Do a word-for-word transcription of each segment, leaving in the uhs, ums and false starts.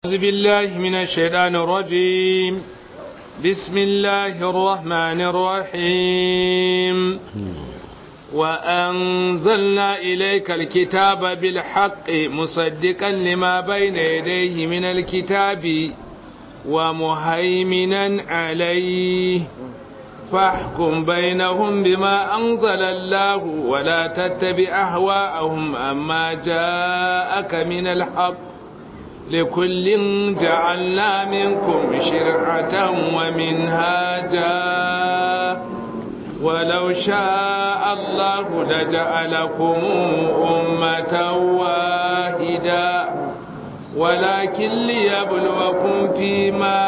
أعوذ بالله من الشيطان الرجيم بسم الله الرحمن الرحيم وأنزلنا إليك الكتاب بالحق مصدقا لما بين يديه من الكتاب ومهيمنا عليه فاحكم بينهم بما أنزل الله ولا تتبع أهواءهم أما جاءك من الحق لكل جعلنا منكم شرعة ومنهاجا ولو شاء الله لجعلكم أمة واحدة ولكن ليبلوكم فيما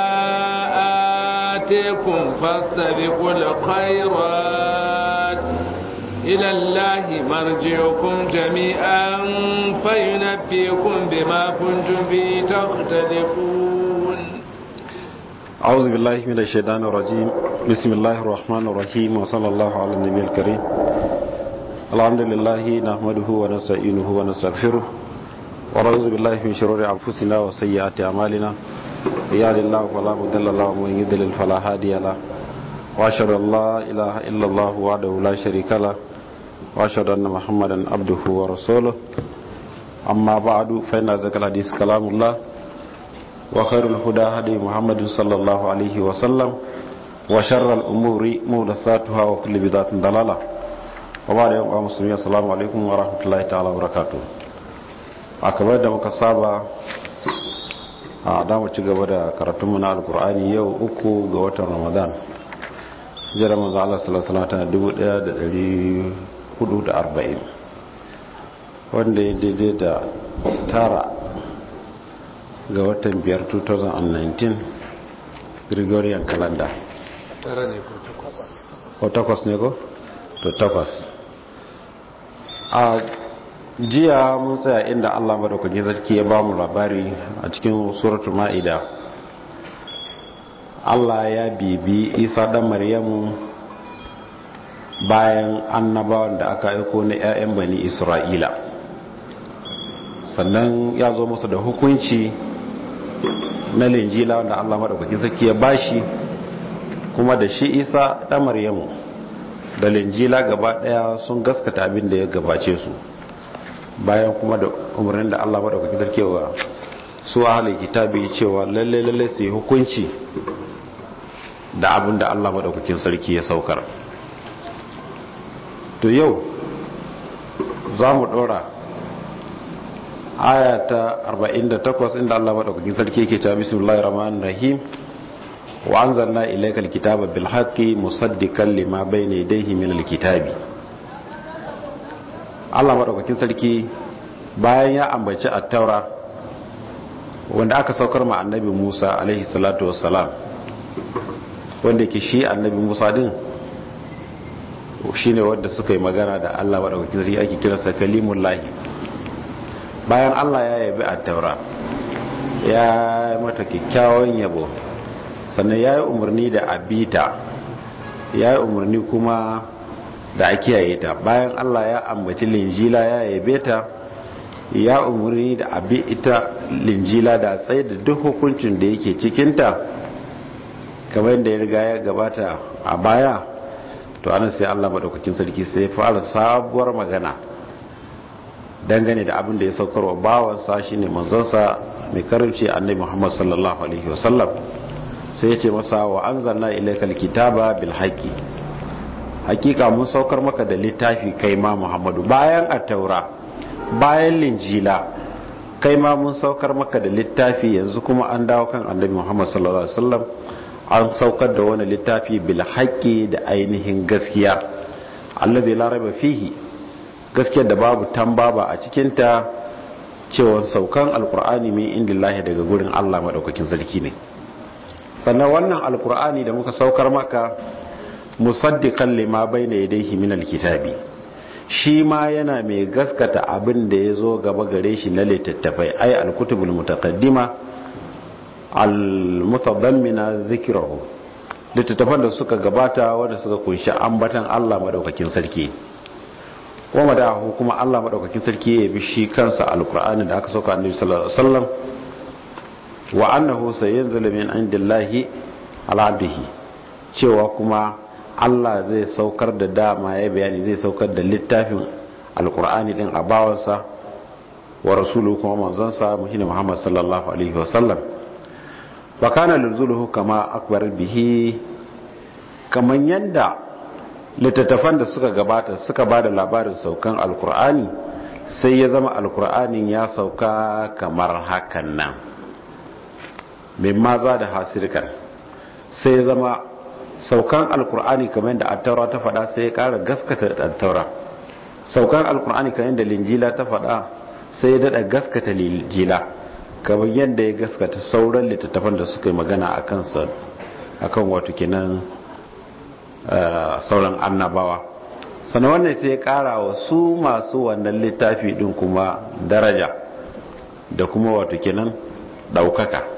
آتيكم فاستبقوا الخيرات إلى الله مرجعكم جميعا فينبئكم بما كنتم فيه تختلفون. أعوذ بالله من الشيطان الرجيم بسم الله الرحمن الرحيم وصلى الله على النبي الكريم. الحمد لله نحمده ونستعينه ونستغفره ونعوذ بالله من شرور أنفسنا وسيئات أعمالنا يهد الله فلا مضل له ومن يضلل فلا هادي له وأشهد أن لا إله إلا الله وحده لا شريك له وأشهد أن محمدا عبده ورسوله. أما بعد فإن أصدق الحديث كلام الله وخير الهدى هدي محمد صلى الله عليه وسلم وشر الأمور محدثاتها وكل بدعة ضلالة. وبعد يوم المسلمين السلام عليكم ورحمة الله تعالى وبركاته. akabar da muka saba a damu ci gaba da karatunmu na alkur'ani yau uku ga watan ramadan jira manzo Allah sallallahu alaihi wasallam dubu ɗaya da ɗari hudu da arba'in wanda ya daidai da tara ga watan biyar dubu biyu da tara Gregorian calendar. Tara ne ko takwas? Ko takwas ne ko? To takwas. A jiya mun tsaya inda Allah madaukakin sarki ya bamu labari a cikin suratul Ma'ida. Allah ya bibi Isa dan Maryamu bayan annabawan da aka aiko na ƴaƴan bani Isra'ila. Sannan ya zo musu da hukunci na linjila wanda Allah madaukakin sarki ya bashi, kuma da shi Isa dan Maryamu da linjila gaba daya sun gaskata abin da ya gabace su, bayan kuma da umarnin da Allah madaukakin sarki wa su ahlul kitabi cewa lalle lalle su yi hukunci da abin da Allah madaukakin sarki ya saukar. To yau za mu dora aya ta arba'in da takwas inda Allah madaukakin sarki yake cewa bismillahir rahmanir rahim wa anzalna ilaykal kitaba bil haqqi musaddiqan lima bayna yadayhi minal kitabi. Allah madaukakin sarki bayan ya ambaci at-taura wanda aka saukar ma annabi Musa alaihi salatu wassalam, wanda ke shi annabi Musa din shine wanda suka yi magana da Allah madaukakin sarki, ake kiransa kalimullahi. Bayan Allah ya yabi at-taura ya mata kyakkyawan yabo, sannan ya yi umarni da abita, ya yi umarni kuma da a kiyaye ta. Bayan Allah ya ambaci linjila ya yabe ta, ya umarni da abi ita linjila da tsaye da duk hukuncin da yake cikinta kamar yadda ya riga ya gabata a baya. To anan sai Allah madaukakin sarki sai ya fara sabuwar magana dangane da abin da ya saukarwa bawansa shine manzonsa mai karimci annabi Muhammad sallallahu alaihi wasallam. sai ya ce masa wa anzalna ilaykal kitaba bil haqqi, hakika mun saukar maka da littafi kai ma Muhammadu, bayan at-taura bayan linjila kai ma mun saukar maka da littafi. Yanzu kuma an dawo kan annabi Muhammad sallallahu alaihi wasallam, an saukar da wani littafi bil haqqi da ainihin gaskiya, alladhi la raiba fihi, gaskiyar da babu tambaba a cikin ta, cewa saukan alqur'ani min indillahi daga gurin Allah madaukakin sarki ne. Sannan wannan alqur'ani da muka saukar maka musaddiqan lima bayna yadayhi min alkitabi, shi ma yana mai gaskata abin da ya zo gaba gare shi na littattafai, ai alkutubul mutaqaddima almutadammina dhikrahu, littattafan da suka gabata wanda suka kunshi ambatan Allah madaukakin sarki. kuma da kuma Allah madaukakin sarki ya bi shi kansa alqur'ani da aka sauka annabi sallallahu alaihi wasallam wa annahu sayanzilu min indillahi ala abdihi, cewa kuma Allah zai saukar da dama ya bayani zai saukar da littafin alqur'ani din a bawansa wa rasuluhu kuma manzansa shine Muhammad sallallahu alaihi wasallam. wa kana nuzuluhu kama akbar bihi, kaman yanda littattafan da suka gabata suka bada labarin saukan alqur'ani, sai ya zama alqur'anin ya sauka kamar hakan nan mimma za da hasirkan, sai ya zama saukan alqur'ani kamar yadda at-taura ta faɗa sai ya ƙara gaskata at-taura, saukan alqur'ani kamar yadda linjila ta faɗa sai ya dada gaskata linjila, kamar yadda ya gaskata sauran littattafan da suka yi magana a kansa akan wato kenan sauran annabawa. sannan wannan sai ya kara wa su masu wannan littafi din kuma daraja da kuma wato kenan daukaka.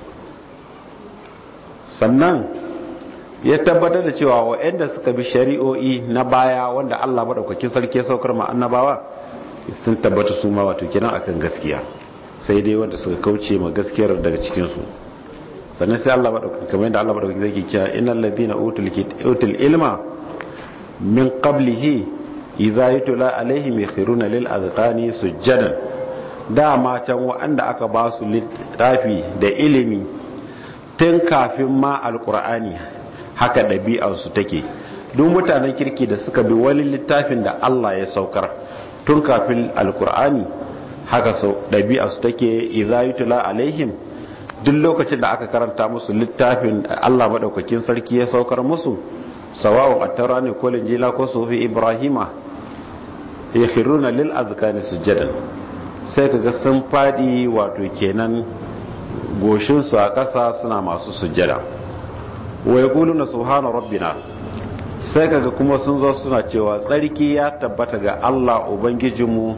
sannan ya tabbatar da cewa waɗanda suka bi shari'o'i na baya wanda Allah madaukakin sarki ya saukar ma annabawa sun tabbata su ma wato kenan akan gaskiya, sai dai wanda suka kauce ma gaskiyar daga cikinsu. sannan sai Allah madaukakin kamar yadda Allah madaukakin zai cewa innal ladina utul utul ilma min qablihi idza yutla alaihim yakhruna lil azqani sujadan, dama can wanda aka ba su littafi da ilimi tun kafin ma alqur'ani haka dabi'ar su take. duk mutanen kirki da suka bi wani littafin da Allah ya saukar tun kafin alqur'ani haka sau ɗabi'a su take idza yutla alaihim, duk lokacin da aka karanta musu littafin Allah madaukakin sarki ya saukar musu, sawa'un at-taura ne ko injila ko sufi ibrahima, yakhruna lil azkani sujadan, sai kaga sun fadi wato kenan goshin su a ƙasa suna masu sujjada. wa yaquluna subhana rabbina, sai kaga kuma sun zo suna cewa tsarki ya tabbata ga Allah ubangijinmu,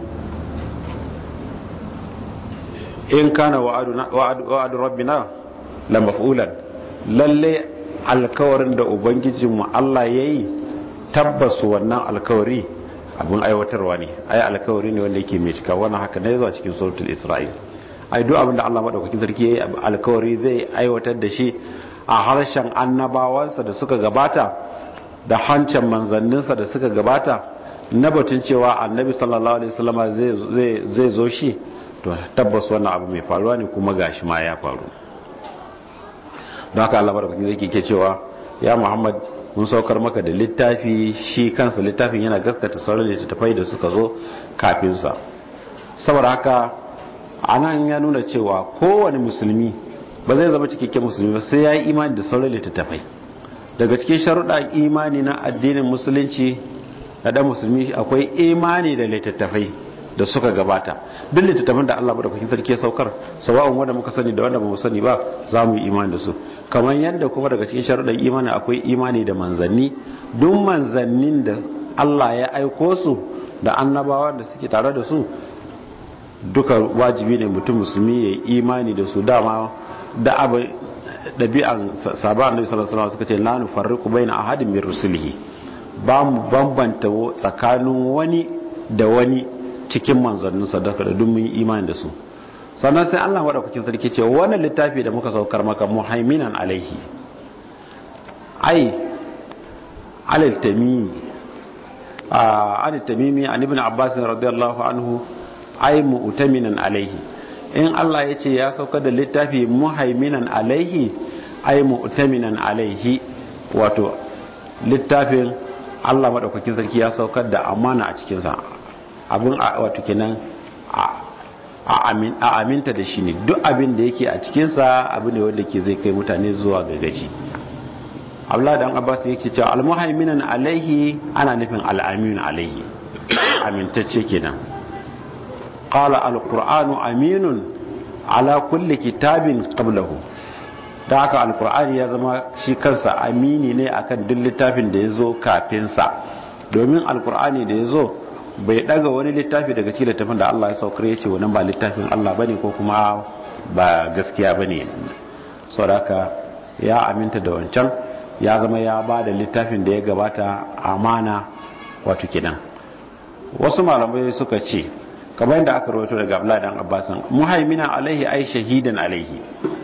in kana wa'adu rabbina la maf'ulan, lalle alkawarin da ubangijinmu Allah yayi tabbas wannan alkawari abun aiwatarwa ne. ai alkawari ne wanda yake mai cika, wannan haka ne zuwa cikin suratul isra'il. ai duk abin da Allah madaukakin sarki yayi alkawari zai aiwatar da shi a harshen annabawansa da suka gabata da hancin manzanninsa da suka gabata, na batun cewa annabi sallallahu alaihi wasallam zai zai zo shi, to tabbas wannan abu mai faruwa ne kuma gashi ma ya faru. don haka Allah barkatu zai ke cewa ya Muhammad mun saukar maka da littafi, shi kansa littafin yana gaskata sauran littattafai da suka zo kafin sa. saboda haka anan ya nuna cewa kowane musulmi ba zai zama cikakken musulmi ba sai ya yi imani da sauran littattafai. daga cikin sharuɗa imani na addinin musulunci na dan musulmi akwai imani da littattafai da suka gabata. duk littattafan da Allah madaukakin sarki ya saukar, sawa'un wanda muka sani da wanda bamu sani ba, za mu yi imani da su. kamar yadda kuma daga cikin sharuɗan imani akwai imani da manzanni. duk manzannin da Allah ya aiko su da annabawa da suke tare da su, duka wajibi ne mutum musulmi ya yi imani da su. dama da abu ɗabi'an sabon annabi sallallahu alaihi wasallam suka ce la nufarriqu baina ahadin min rusulihi, ba mu bambanta tsakanin wani da wani cikin manzannin sadaka da duk mun yi imani da su. sannan sai Allah madaukakin sarki ce wannan littafi da muka saukar maka muhaiminan alaihi, ai alal tamimi a alal tamimi an ibn abbas radiyallahu anhu, ai mu'taminan alaihi. in Allah ya ce ya saukar da littafi muhaiminan alaihi, ai mu'taminan alaihi, wato littafin Allah madaukakin sarki ya saukar da amana a cikin sa, abin wato kenan a aminta da shi ne. duk abin da yake a cikinsa abin ne wanda ke zai kai mutane zuwa ga gaji. Abdullah dan Abbas yake cewa al-muhaiminan alaihi ana nufin al-amin alaihi, amintacce kenan. qala al-qur'anu aminun ala kulli kitabin qablahu, da haka al-qur'ani ya zama shi kansa amini ne akan duk littafin da yazo kafin sa, domin al-qur'ani da yazo bai daga wani littafi daga cikin littafin da Allah ya saukar ya ce wannan ba littafin Allah bane ko kuma ba gaskiya bane. saboda ya aminta da wancan, ya zama ya ba da littafin da ya gabata amana wato kidan. wasu malamai suka ce kamar yadda aka rawaito daga Abdullah dan Abbas, muhaimina alaihi ai shahidan alaihi,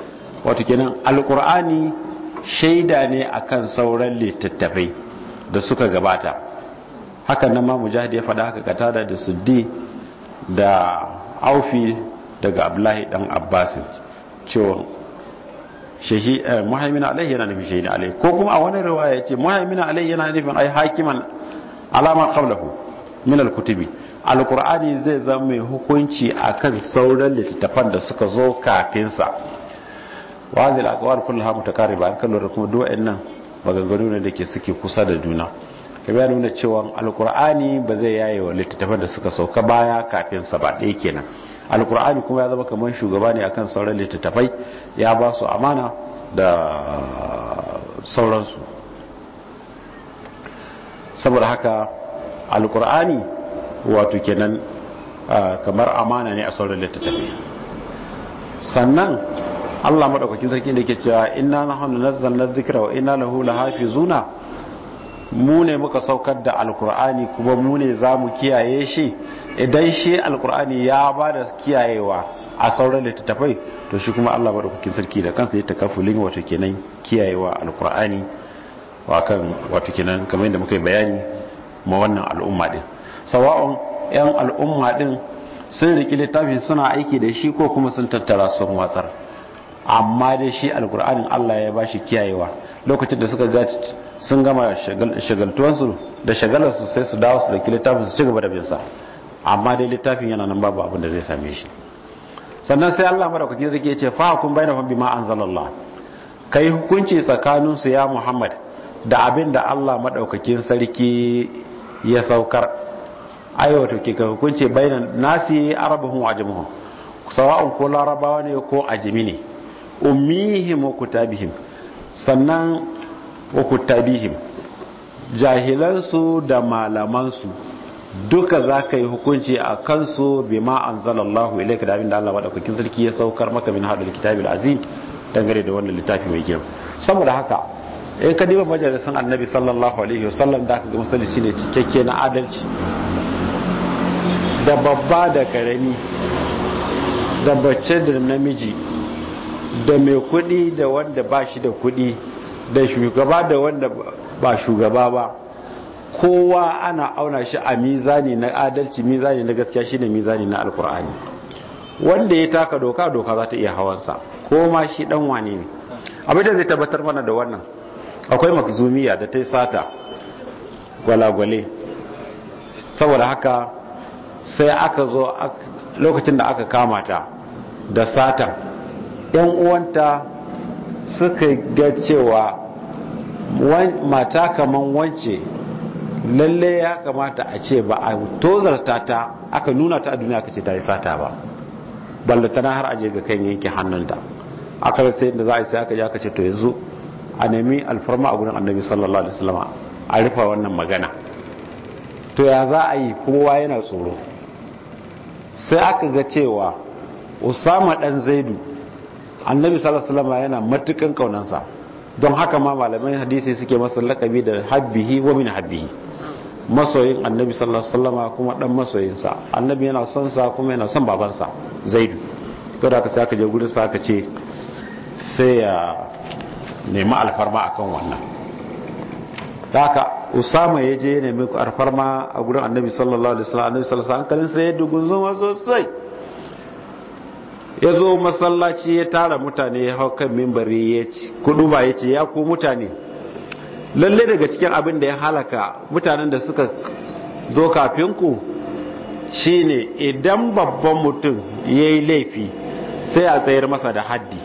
wato kenan alqur'ani shaida ne akan sauran littattafai da suka gabata. hakan nan ma mujahid ya faɗa haka, katada da suddi da aufi daga abdullahi dan abbas cewa shahi muhaimin alaihi yana nufin shahidi alaihi, ko kuma a wani riwaya yace muhaimin alaihi yana nufin ai hakiman alama qablahu min alkutubi. alqur'ani zai zama mai hukunci akan sauran littattafan da suka zo kafin sa. wa hadhihi alaqwal kullaha mutakariba, an kallo kuma duk wayannan maganganu ne dake suke kusa da juna. kamar ya nuna cewa alqur'ani ba zai yaye wa littattafan da suka sauka baya kafin sa ba, ɗaya kenan. alkur'ani kuma ya zama kamar shugaba ne akan sauran littattafai, ya ba su amana da sauransu. saboda haka alkur'ani wato kenan kamar amana ne a sauran littattafai. sannan Allah madaukakin sarki da yake cewa inna nahnu nazzalna dhikra wa inna lahu lahafizuna, mu ne muka saukar da alkur'ani kuma mu ne zamu kiyaye shi. idan shi alkur'ani ya ba da kiyayewa a sauran littattafai, to shi kuma Allah madaukakin sarki da kansa ya takafulin wato kenan kiyayewa alkur'ani wa kan wato kenan kamar yadda muka yi bayani ma wannan al'umma din. sawa'un yan al'umma din sun riki littafin suna aiki da shi ko kuma sun tattara sun watsar, amma dai shi alkur'anin Allah ya ba shi kiyayewa. lokacin da suka ga sun gama shagaltuwansu da shagalarsu sai su dawo su da littafin su ci gaba da bin sa, amma dai littafin yana nan babu abin da zai same shi. sannan sai Allah madaukakin sarki ya ce fa hukum bainahum bima anzalallah, kai hukunci tsakanin su ya Muhammad da abin da Allah madaukakin sarki ya saukar. ayo to ke ka hukunci bainan nasi arabuhum wa ajmuhum, sawa'un ko larabawa ne ko ajimi ne, ummihim wa kutabihim, sannan wa kutabihim, jahilansu da malamansu duka za ka yi hukunci a kansu bima anzalallahu ilayka, da abin da Allah madaukakin sarki ya saukar maka min hadal kitabil azim, dangane da wannan littafi mai girma. saboda haka in ka diba majalisin annabi sallallahu alaihi wasallam da aka ga musulunci ne cikakke na adalci, da babba da karami, da bacce da namiji, da mai kudi da wanda ba shi da kudi, da shugaba da wanda ba shugaba ba, kowa ana auna shi a mizani na adalci, mizani na gaskiya shine mizani na alkur'ani. wanda ya taka doka doka za ta iya hawansa, ko ma shi dan wane ne. abin da zai tabbatar mana da wannan, akwai makzumiya da ta yi sata gwalagwale. saboda haka sai aka zo lokacin da aka kama ta da satan, yan uwanta suka ga cewa mata kaman wance lalle ya kamata a ce ba a tozarta ta aka nuna ta a duniya aka ce ta yi sata ba, balle tana har aje ga kan yanke hannunta. aka sai da za a yi sai aka ji aka ce to yanzu a nemi alfarma a gurin annabi sallallahu alaihi wasallam a rufa wannan magana. to ya za a yi, kowa yana tsoro. sai aka ga cewa Usama dan Zaidu annabi sallallahu alaihi wasallam yana matukan kaunansa, don haka ma malaman hadisi suke masa lakabi da habbihi wa min habbihi, masoyin annabi sallallahu alaihi wasallam kuma dan masoyinsa. annabi yana son sa kuma yana son babansa Zaidu. to da aka sai aka je gurin sa aka ce sai ya nemi alfarma akan wannan. da haka Usama ya je ya nemi alfarma a gurin annabi sallallahu alaihi wasallam. annabi sallallahu alaihi wasallam hankalin sa ya dugunzuma sosai, ya zo masallaci ya tara mutane, ya hau kan mimbari ya ci kudu ba ya ce ya ku mutane, lalle daga cikin abin da ya halaka mutanen da suka zo kafin ku shine idan babban mutum ya yi laifi sai a tsayar masa da haddi,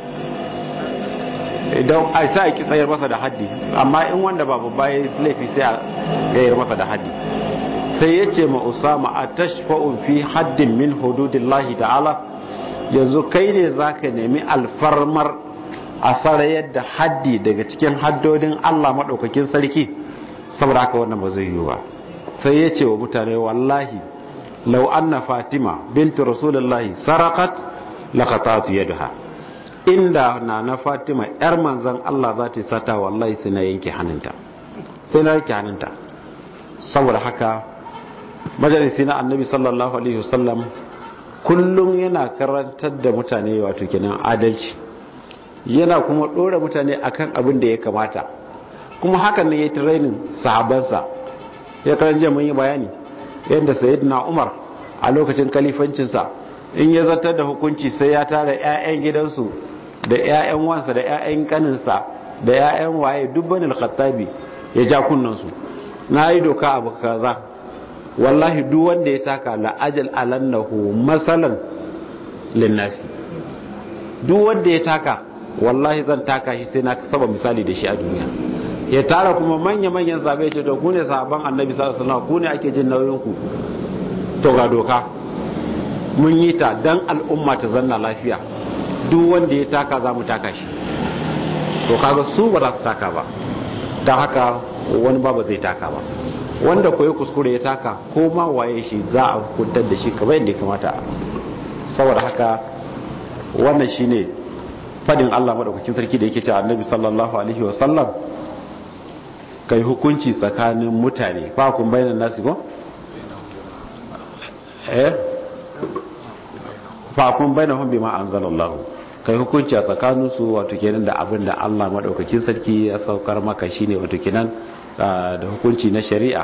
idan a sa ki tsayar masa da haddi, amma in wanda ba babba ya yi laifi sai a tsayar masa da haddi. sai ya ce ma Usama a tashfa'un fi haddin min hududillahi ta'ala, yanzu kai ne za ka nemi alfarmar a sarayar da haddi daga cikin haddodin Allah maɗaukakin sarki. saboda haka wannan ba zai yi ba. sai ya ce wa mutane wallahi lau anna Fatima bintu rasulullahi sarakat laqatatu yadaha, inda na na Fatima yar manzon Allah za ta sata wallahi sai na yanke hannunta, sai na yanke hannunta. saboda haka majalisi na annabi sallallahu alaihi wasallam kullum yana karantar da mutane wato kenan adalci yana kuma dora mutane akan abin da ya kamata, kuma hakan ne ya yi training sahabansa. Ya karanje mun yi bayani yadda sayyidina Umar a lokacin kalifancinsa in ya zartar da hukunci sai ya tara ƴaƴan gidansu da ƴaƴan wansa da ƴaƴan kaninsa da ƴaƴan waye dubban al-Khattabi ya ja kunnansu, na yi doka abu kaza wallahi duk wanda ya taka la ajal alannahu masalan linnasi, duk wanda ya taka wallahi zan taka shi sai na saba misali da shi a duniya. Ya tara kuma manya-manyan sahabbai ce to ku ne sahabban annabi sallallahu alaihi wasallam, ku ne ake jin nauyin ku, to ga doka mun yi ta dan al'umma ta zanna lafiya, duk wanda ya taka za mu taka shi. to kaga su ba za su taka ba, don haka wani ba ba zai taka ba. Wanda koyi kuskure ya taka ko ma waye shi za a hukuntar da shi kamar yadda ya kamata. Saboda haka wannan shine fadin Allah madaukakin sarki da yake cewa annabi sallallahu alaihi wasallam kai hukunci tsakanin mutane fa kun bayyana nasi ko eh fa kun bainahum bima anzalallahu, kai hukunci a tsakanin su wato kenan da abin da Allah madaukakin sarki ya saukar maka, shine wato kenan da hukunci na shari'a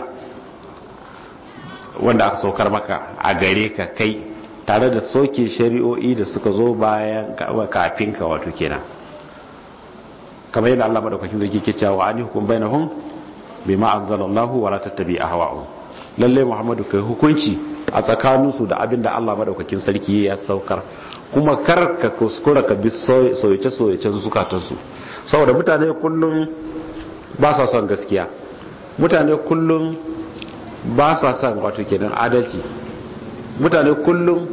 wanda aka saukar maka a gare ka kai, tare da soke shari'o'i da suka zo bayan kafin ka wato kenan, kamar yadda Allah madaukakin sarki ke cewa ani hukum bainahum bima anzalallahu wala tattabi ahwa'u. Lalle Muhammadu kai hukunci a tsakaninsu da abin da Allah madaukakin sarki ya saukar, kuma kar ka kuskura ka bi soyace soyacen zukatansu, saboda mutane kullum ba sa son gaskiya, mutane kullum ba sa son wato kenan adalci, mutane kullum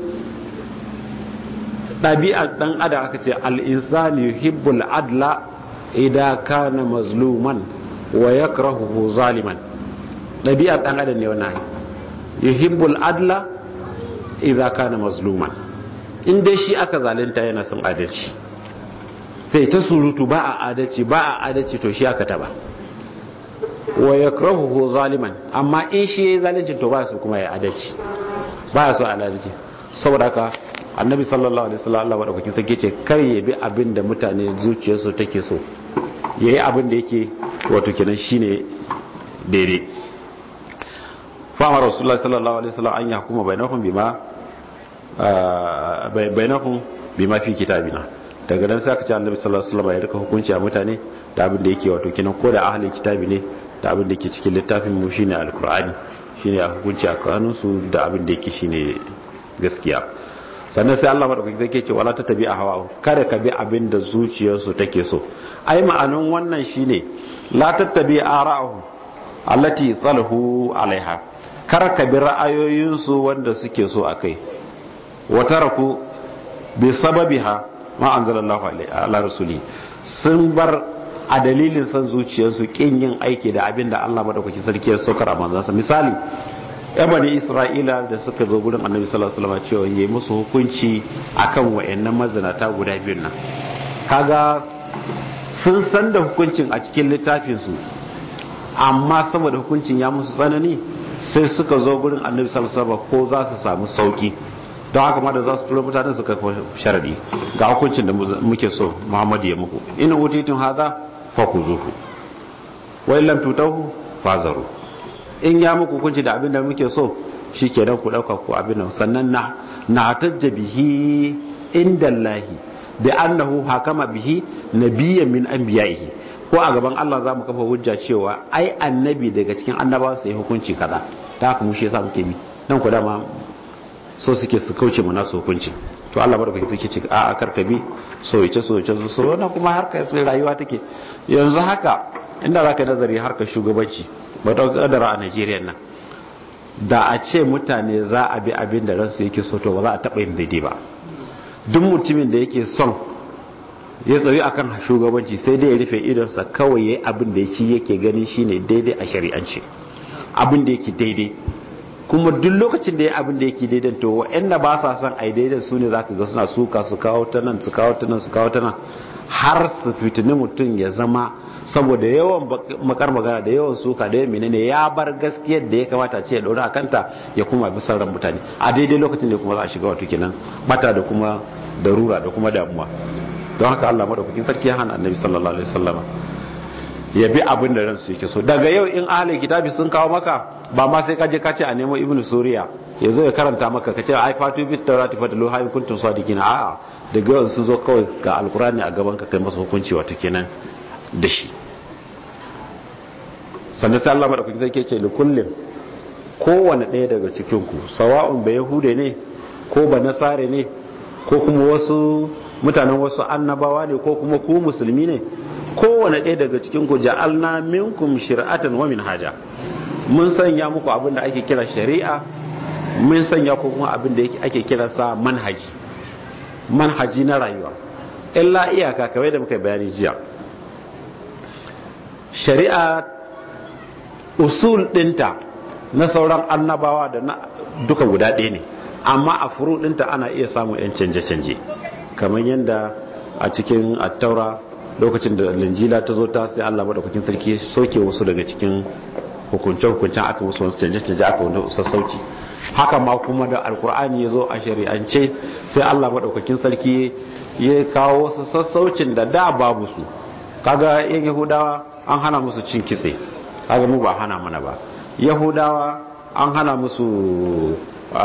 ɗabi'ar ɗan adam aka ce al-insani yuhibbul adla idan kana mazluman wa yakrahu zaliman. ɗabi'ar ɗan adam ne wannan, yuhibbul adla idan kana mazluman, in dai shi aka zalunta yana son adalci, sai ta surutu ba a adalci ba a adalci to shi aka taba, wa yakrahu zaliman, amma in shi yayi zalunci to ba su kuma ya adalci, ba ya so adalci. Saboda haka annabi sallallahu alaihi wasallam Allah madaukakin sarki ce kar ya bi abin da mutane zuciyarsu take so, yayi abin da yake wato kenan shine daidai. fa amara rasulullahi sallallahu alaihi wasallam an yahkuma bainahum bima bainahum bima fi kitabina. Daga nan sai aka ce annabi sallallahu alaihi wasallam ya rika hukunci a mutane da abin da yake wato kenan ko da ahli kitabi ne da abin da yake cikin littafin mu shine alqur'ani, shine a hukunci a kanunsu da abin da yake shine gaskiya. Sannan sai Allah madaukaki zai ce wala tattabi ahwa, kada ka bi abin da zuciyarsu take so. Ai ma'anan wannan shine la tattabi ara'u allati salahu alaiha, kar ka bi ra'ayoyinsu wanda suke so akai, wa taraku bi sababiha ma anzalallahu ala rasuli, sun bar a dalilin san zuciyarsu kin yin aiki da abin da Allah madaukaki sarki ya saukar a manzansa. Misali ya bani Isra'ila da suka zo gurin annabi sallallahu alaihi wasallam cewa yayi musu hukunci akan wayannan mazinata guda biyun nan, kaga sun san da hukuncin a cikin littafin su, amma saboda hukuncin ya musu tsanani sai suka zo gurin annabi sallallahu alaihi wasallam ko za su samu sauki, don haka ma da za su tura mutanen suka kafa sharadi ga hukuncin da muke so Muhammadu ya muku, in utitun hadha fakuzuhu wa illam tutahu fazaru, in ya muku hukunci da abin da muke so shikenan ku dauka ku abin nan. Sannan na na tajbihi indallahi bi annahu hakama bihi nabiyyan min anbiya'ihi, ko a gaban Allah za mu kafa hujja cewa ai annabi daga cikin annabawa sai hukunci kaza, ta haka mu shi yasa muke bi dan ku dama so suke su kauce mu nasu hukunci. To Allah barka take ce a akar ka bi soyace soyace so wannan kuma harkar rayuwa take yanzu haka. Inda zaka nazari harkar shugabanci ba ta kadara a Najeriya nan, da a ce mutane za a bi abin da ransu yake so to ba za a taba yin daidai ba. Duk mutumin da yake son ya tsayi akan shugabanci sai dai ya rufe idonsa kawai yayi abin da yake yake gani shine daidai a shari'ance, abin da yake daidai. Kuma duk lokacin da ya abin da yake daidai to wa'anda ba sa son ai daidai su ne zaka ga suna suka su kawo ta nan su kawo ta nan su kawo ta nan har su fitini mutum ya zama saboda yawan makar magana da yawan suka da yawan menene ya bar gaskiyar da ya kamata ce ya dora kanta ya kuma bi sauran mutane a daidai lokacin da kuma za a shiga wato kenan bata da kuma darura da kuma damuwa. don haka Allah madaukakin sarki ya hana annabi sallallahu alaihi wasallama ya bi abin da ransu yake so. Daga yau in ahlul kitabi sun kawo maka ba ma sai ka je ka ce a nemo ibnu suriya ya zo ya karanta maka ka ce ai fatu bit tawrati fatalu hay kuntum sadiqin, a'a daga yau sun zo kawai ga alqur'ani a gaban ka kai masa hukunci wato kenan da shi. sannan sai Allah madaukakin sarki ya ce likullin, kowane ɗaya daga cikin ku sawa'un ba yahude ne ko ba nasare ne ko kuma wasu mutanen wasu annabawa ne ko kuma ku musulmi ne, kowane ɗaya daga cikin ku ja'alna minkum shir'atan wa minhaja, mun sanya muku abin da ake kira shari'a, mun sanya ku kuma abin da ake kira sa manhaji manhaji na rayuwa. illa iyaka kawai da muka bayani jiya, shari'a usul dinta na sauran annabawa da na duka guda ɗaya ne, amma a furu dinta ana iya samun yan canje-canje, kamar yadda a cikin attaura lokacin da linjila ta zo ta sai Allah madaukakin sarki soke wasu daga cikin hukunce-hukuncen aka wasu wasu canje-canje aka wani sassauci. Haka ma kuma da alkur'ani ya zo a shari'ance sai Allah madaukakin sarki ya kawo wasu sassaucin da da babu su. Kaga yan yahudawa an hana musu cin kitse, kaga mu ba hana mana ba. Yahudawa an hana musu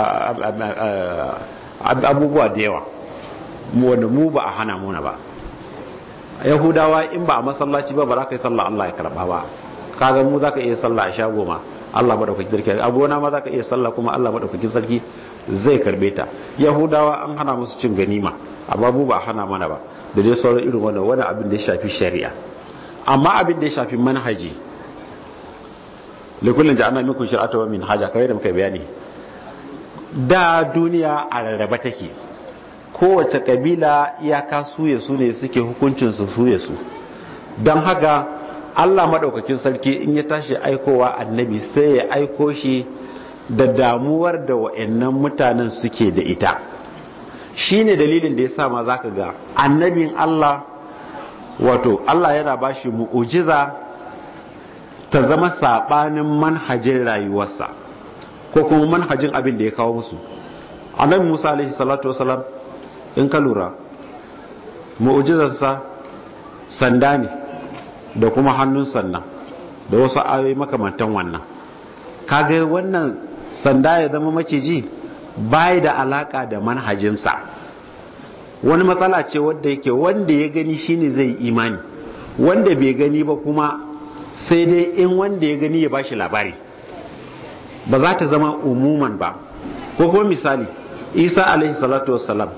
abubuwa da yawa wanda mu ba a hana muna ba. Yahudawa in ba a masallaci ba ba za ka yi sallah Allah ya karba ba. Kaga mu za ka iya sallah a shago ma Allah madaukakin sarki, a gona ma za ka iya sallah kuma Allah madaukakin sarki zai karbe ta. Yahudawa an hana musu cin ganima, amma mu ba a hana mana ba, da dai sauran irin wannan wani abin da ya shafi shari'a. Amma abin da ya shafi manhaji, likullin ja'alna minkum shir'atan wa minhaja, kai da muka bayani da duniya a rarraba take, kowace kabila iyaka suye su ne suke hukuncin su suye su. Don haka Allah madaukakin sarki in ya tashi aikowa annabi sai ya aiko shi da damuwar da wa'annan mutanen suke da ita. Shine dalilin da yasa ma zaka ga annabin Allah, wato Allah yana bashi mu'ujiza ta zama sabanin manhajin rayuwarsa ko kuma manhajin abin da ya kawo musu. Annabi Musa alaihi salatu wasalam in ka lura mu'ujizarsa sanda ne da kuma hannun sannan da wasu ayoyi makamantan wannan. Kaga wannan sanda ya zama maciji bai da alaka da manhajinsa, wani matsala ce wanda yake wanda ya gani shine zai imani, wanda bai gani ba kuma sai dai in wanda ya gani ya bashi labari, ba za ta zama umuman ba. Ko kuma misali Isa alaihi salatu wassalam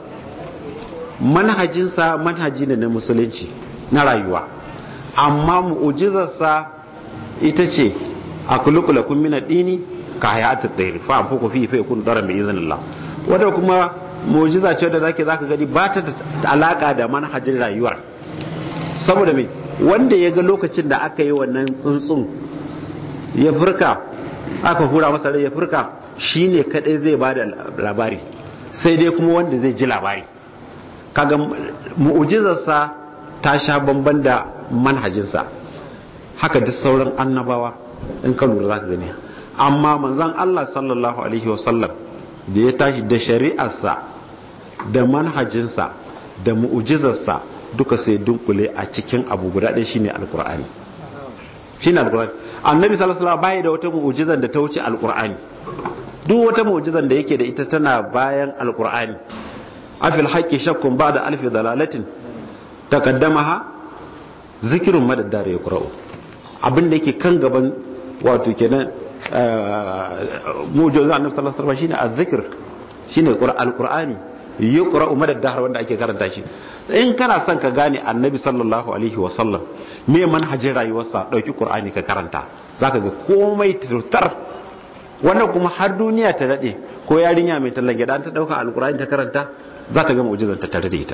manhajinsa manhaji ne na musulunci na rayuwa, amma mu'ujizarsa ita ce a kulukula min ad-dini ka hayat at-tayr fa anfuku fi fa yakun daran bi iznillah. Wanda kuma mu'jiza ce da zake zaka gani ba ta da alaka da manhajin rayuwar, saboda me wanda ya ga lokacin da aka yi wannan tsuntsun ya furka, aka hura masa rai ya furka, shine kadai zai bada labari, sai dai kuma wanda zai ji labari. Kaga mu'ujizarsa ta sha bamban da manhajinsa. Haka duk sauran annabawa in ka lura zaka gani. Amma manzon Allah sallallahu alaihi wasallam da ya tashi da shari'arsa da manhajinsa da mu'ujizarsa duka sai dunkule a cikin abu guda ɗaya shine alqur'ani. Shine alqur'ani. Annabi sallallahu alaihi wasallam bai da wata mu'ujizar da ta wuce alqur'ani. Duk wata mu'ujizar da yake da ita tana bayan alqur'ani. Afil haqqi shakkun ba'da alfi dalalatin taqaddamaha zikrun madaddar yaqra'u. Abin da yake kan gaban wato kenan mu'jiza annabi sallallahu alaihi wasallam shine azzikr, shine alqur'ani yaqra'u madaddar wanda ake karanta shi. In kana son ka gane annabi sallallahu alaihi wasallam me manhajin rayuwarsa, dauki qur'ani ka karanta, zaka ga komai tutar. Wannan kuma har duniya ta dade ko yarinya mai tallan gida ta dauka alqur'ani ta karanta, za ta ga mu'jizar ta tare da ita.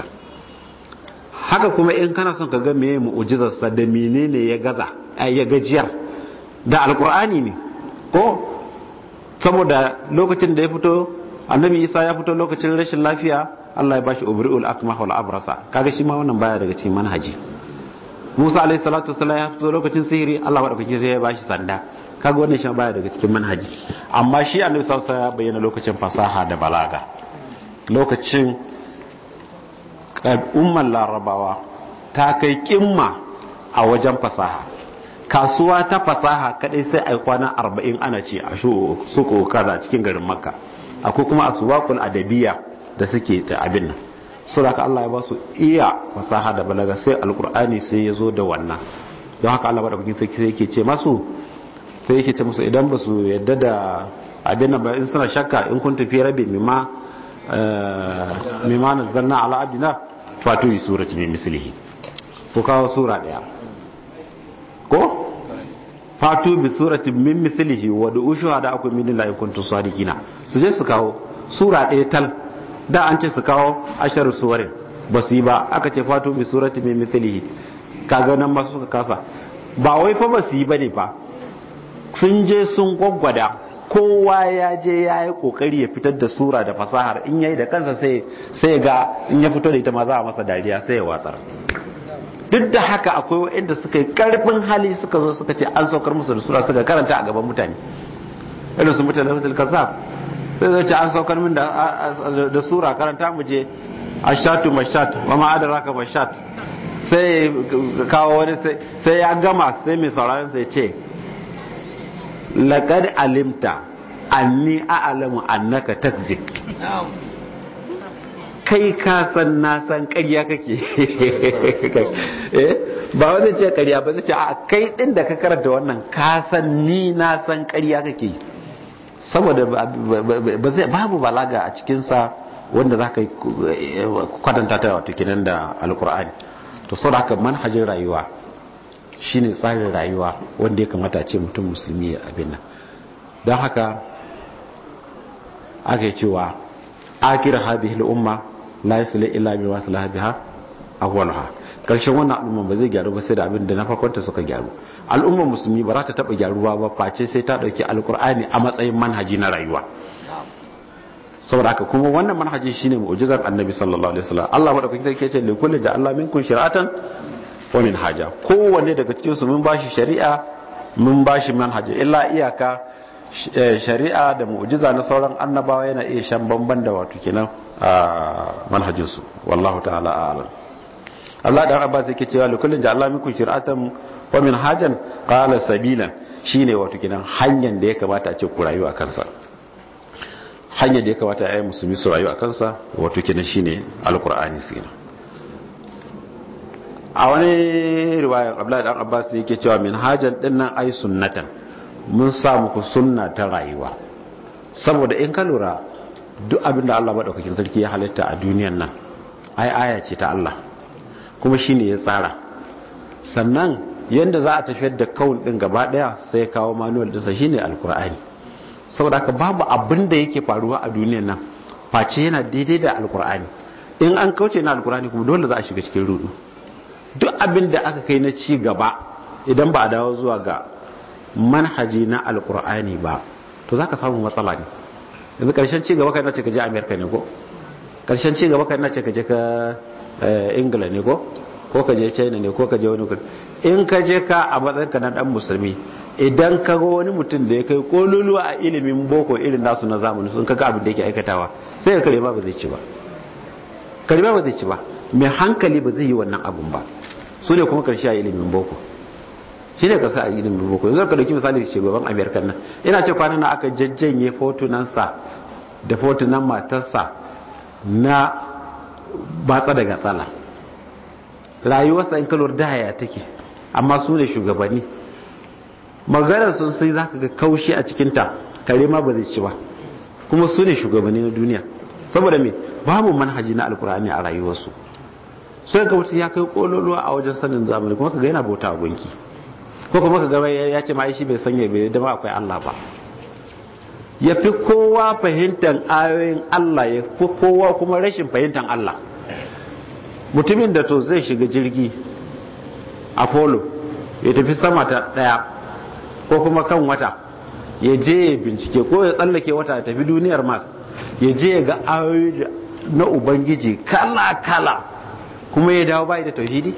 Haka kuma in kana son ka ga meye mu'jizarsa da menene ya gaza ya gajiyar da alqur'ani ne, ko saboda lokacin da ya fito annabi Isa ya fito lokacin rashin lafiya, Allah ya bashi ubri'ul akmah wal abrasa, kaga shi ma wannan baya daga cikin manhaji. Musa alaihi salatu wassalam ya fito lokacin sihiri, Allah madaukakin sai ya bashi sanda, kaga wannan shi baya daga cikin manhaji. Amma shi annabi sallallahu alaihi wasallam ya bayyana lokacin fasaha da balaga, lokacin al'ummar larabawa ta kai kimma a wajen fasaha. Kasuwa ta fasaha kadai sai ai kwana arba'in ana ci a suko kaza cikin garin Makka. Akwai kuma aswaqul adabiyya da suke ta abin nan. Saboda Allah ya ba su iya fasaha da balaga, sai alqur'ani sai ya zo da wannan. Don haka Allah madaukakin sarki sai yake ce masu sai yake ce musu idan ba su yadda da abin nan ba, in suna shakka, in kun tafi rabi mimma mimma nazzalna ala abdina fatu bi surati min mislihi, ko kawo sura daya ko fatu bi surati min mislihi wa du shuhada akum min la kuntum sadiqina. Su je su kawo sura daya tal, da an ce su kawo asharu suwarin ba su yi ba, aka ce fatu bi surati min mislihi, kaga nan ma suka kasa. Ba wai fa ba su yi bane fa, sun je sun gwaggwada, kowa ya je ya yi kokari ya fitar da sura da fasahar, in yayi da kansa sai sai ga in ya fito da ita ma za a masa dariya sai ya watsar. Duk da haka akwai wanda suka yi karfin hali suka zo suka ce an saukar musu da sura, suka karanta a gaban mutane, irin su mutane da kazzab sai zai ce an saukar min da da sura, karanta mu je ashatu mashat wa ma adraka mashat, sai kawo wani sai ya gama sai mai sauraron sai ce laqad alimta anni a'lamu annaka takzib. Kai ka san na san ƙarya kake. Eh ba wani ce ƙarya ba, zai ce a kai din da ka karanta wannan ka san ni na san ƙarya kake, saboda babu balaga a cikin sa wanda zaka kwatanta ta wato kinan da alqur'ani. To saboda haka manhajin rayuwa shine tsarin rayuwa wanda ya kamata a ce mutum musulmi ya abin nan. Don haka aka yi cewa akir hadhihi al-umma la yasli illa bi maslaha biha awwalaha. Karshen wannan al'umma ba zai gyaru ba sai da abin da na farkonta suka gyaru. Al'ummar musulmi ba za ta taba gyaruwa ba face sai ta dauki alqur'ani a matsayin manhaji na rayuwa. Saboda haka kuma wannan manhaji shine mu'jizar annabi sallallahu alaihi wasallam. Allah madaukakin sarki ya ce li kulli ja'alna minkum shir'atan wa minhaja, kowanne daga cikin su mun bashi shari'a mun bashi manhaji, illa iyaka shari'a da mu'jiza na sauran annabawa yana iya shan bamban da wato kenan manhajin su. Wallahu ta'ala a'lam. Allah dan Abbas yake cewa li kullin ja'alna minkum shir'atan wa minhajan qala sabilan, shine wato kenan hanyar da ya kamata a ce ku rayu a kansa, hanyar da ya kamata a yi musulmi su rayu a kansa wato kenan shine alqur'ani sina. A wani riwayar Abdullahi dan Abbas yake cewa minhajan dinnan ai sunnatan, mun sa muku sunna ta rayuwa. Saboda in ka lura duk abinda Allah madaukakin sarki ya halitta a duniyar nan ai aya ce ta Allah, kuma shine ya tsara. Sannan yanda za a tafiyar da kaun din gaba daya sai ya kawo manual din sa shine alqur'ani. Saboda haka babu abinda yake faruwa a duniyar nan face yana daidai da alqur'ani. In an kauce na alqur'ani kuma dole za a shiga cikin rudu. Duk abin da aka kai na ci gaba idan ba a dawo zuwa ga manhaji na alkur'ani ba, to za ka samu matsala ne. Yanzu karshen ci gaba kai na ce ka je Amerika ne ko, karshen ci gaba kai na ce ka je ka Ingila ne ko ko ka je China ne ko ka je wani kudi. In ka je ka a matsayin ka na dan musulmi, idan ka ga wani mutum da ya kai kololuwa a ilimin boko irin nasu na zamani, sun kaga abin da yake aikatawa sai ka kare ba ba zai ci ba, kare ba ba zai ci ba, mai hankali ba zai yi wannan abun ba. Su ne kuma karshe a ilimin boko, shi ne karshe a ilimin boko. Yanzu ka dauki misali shugaban Amerika nan, ina ce kwanan na aka jajjanye fotunansa da fotunan matarsa na batsa daga tsala. Rayuwarsa in kalor da haya take, amma su ne shugabanni. Maganar sun sai za ka ga kaushi a cikinta, kare ma ba zai ci ba, kuma su ne shugabanni na duniya. Saboda me babu manhaji na alkur'ani a rayuwarsu. Sai ka mutum ya kai kololuwa a wajen sanin zamani kuma ka ga yana bauta a gunki, ko kuma ka ga ya ce ma shi bai sanya bai da ba akwai Allah ba. Ya fi kowa fahimtar ayoyin Allah, ya fi kowa kuma rashin fahimtar Allah. Mutumin da to zai shiga jirgi Apollo ya tafi sama ta daya ko kuma kan wata, ya je ya bincike, ko ya tsallake wata ya tafi duniyar Mars, ya je ga ayoyi na Ubangiji kala kala, kuma ya dawo bai da tauhidi.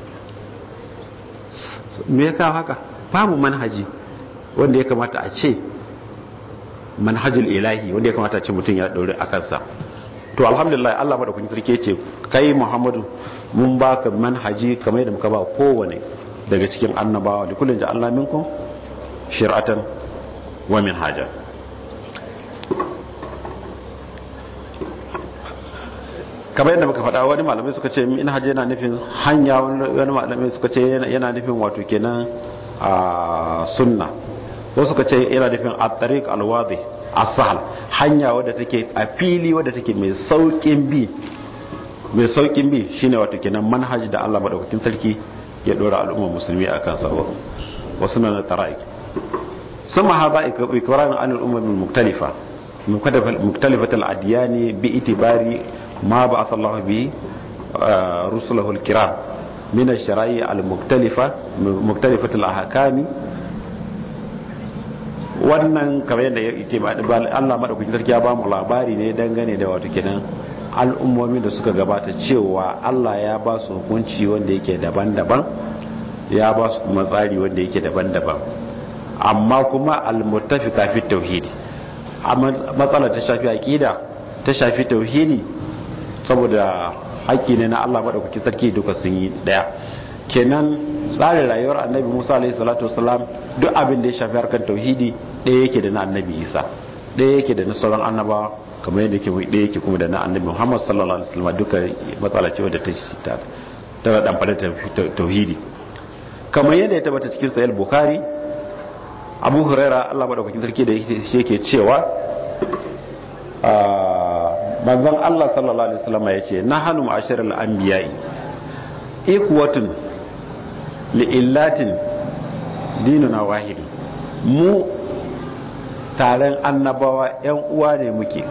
Me ya kawo haka? Babu manhaji wanda ya kamata a ce manhajul ilahi, wanda ya kamata a ce mutum ya daure a kansa. to alhamdulillah Allah madaukakin sarki ce kai Muhammadu mun baka manhaji kamar yadda muka ba kowane daga cikin annabawa da kullun ja'alna minkum shir'atan wa minhaja. kamar yadda muka faɗa wani malamai suka ce minhaji yana nufin hanya, wani malamai suka ce yana nufin wato kenan a sunna, wasu suka ce yana nufin at-tariq al-wadih as-sahl, hanya wadda take a fili wadda take mai saukin bi mai saukin bi shine wato kenan manhaji da Allah madaukakin sarki ya dora al'ummar musulmi akan sa wa sunan taraik sama hada ikran an al-ummah al-mukhtalifa mukhtalifat al-adyan bi itibari ma ba'atha Allah bi rusulahu al-kiram min ash-shara'i al-mukhtalifa mukhtalifat al-ahkam. wannan kamar yadda yake ba Allah madaukakin sarki ya ba mu labari ne dangane da wato kenan al'ummomi da suka gabata cewa Allah ya ba su hukunci wanda yake daban-daban, ya ba su kuma tsari wanda yake daban-daban, amma kuma al-muttafiqa fi tauhid. amma matsalar ta shafi aqida, ta shafi tauhidi, saboda haƙƙi ne na Allah madaukakin sarki duka sun yi daya. kenan tsarin rayuwar annabi Musa alaihi salatu wasalam duk abin da ya shafi harkar tauhidi ɗaya yake da na annabi Isa, ɗaya yake da na sauran annabawa, kamar yadda yake ɗaya yake kuma da na annabi Muhammad sallallahu alaihi wasallam. duka matsala ce wadda ta ta dan fada tauhidi, kamar yadda ya tabbata cikin sahih bukhari. Abu Huraira Allah madaukakin sarki da yake cewa manzon Allah sallallahu alaihi wasallam yace nahanu ma'asharal anbiya'i ikwatun li'illatin dinuna wahidun, mu taron annabawa yan uwa ne muke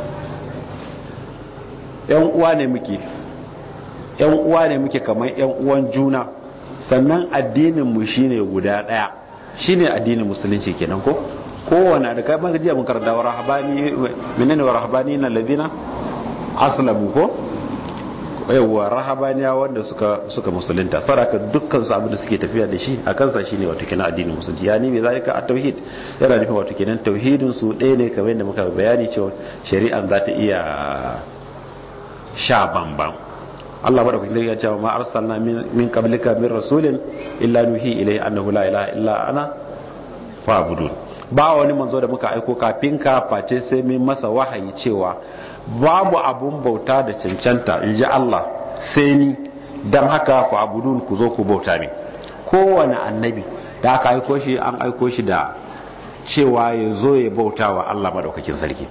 yan uwa ne muke yan uwa ne muke kamar yan uwan juna, sannan addinin mu shine guda daya, shine addinin musulunci kenan ko kowanne da kai ban jiya mun karanta wa rahabani menene wa rahabani na ladina aslamu ko yawa rahabaniya wanda suka suka musulunta, saraka dukkan su abin da suke tafiya da shi a kansa shine wato kenan addinin musulunci. yani me zalika at-tauhid yana nufin wato kenan tauhidin su ɗaya ne kamar yadda muka bayani cewa shari'an za ta iya sha bamban. Allah madaukakin ya ce ma arsalna min qablika min rasulin illa nuhi ilayhi annahu la ilaha illa ana fa'budun. ba wani manzo da muka aiko kafin ka face sai mun masa wahayi cewa babu abun bauta da cancanta inji Allah sai ni, dan haka fa'budun ku zo ku bauta ne. kowane annabi da aka aiko shi an aiko shi da cewa ya zo ya bauta wa Allah madaukakin sarki,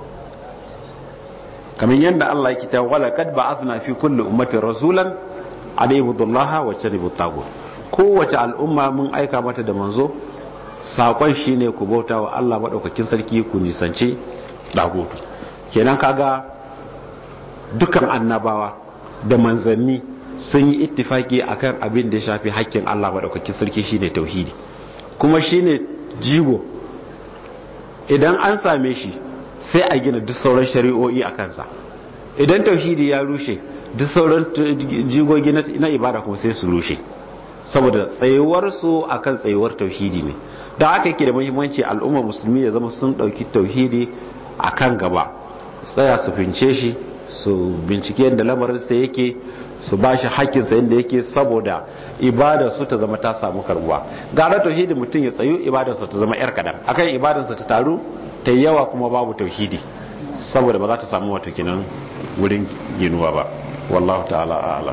kamar yadda Allah yake ta wala kad ba'athna fi kulli ummatin rasulan an ibudullaha wa tanibu tagut. kowace al'umma mun aika mata da manzo, sakon shine ku bauta wa Allah madaukakin sarki ku nisance dagutu. kenan kaga dukan annabawa da manzanni sun yi ittifaki akan abin da ya shafi haƙƙin Allah madaukakin sarki shine tauhidi, kuma shine jigo. idan an same shi sai a gina duk sauran shari'o'i a kansa. idan tauhidi ya rushe duk sauran jigogi na ibada kuma sai su rushe, saboda tsayuwar su akan tsayuwar tauhidi ne. da aka yake da muhimmanci al'umma musulmi ya zama sun dauki tauhidi akan gaba, tsaya su fince shi, su bincike yadda lamarin sa yake, su bashi hakkin sa yadda yake, saboda ibadar su ta zama ta samu karbuwa. gara tauhidi mutum ya tsayu ibadar sa ta zama yar kadan akan ibadar sa ta taru ta yawa kuma babu tauhidi, saboda ba za ta samu wato kinan wurin ginuwa ba. wallahu ta'ala a'lam.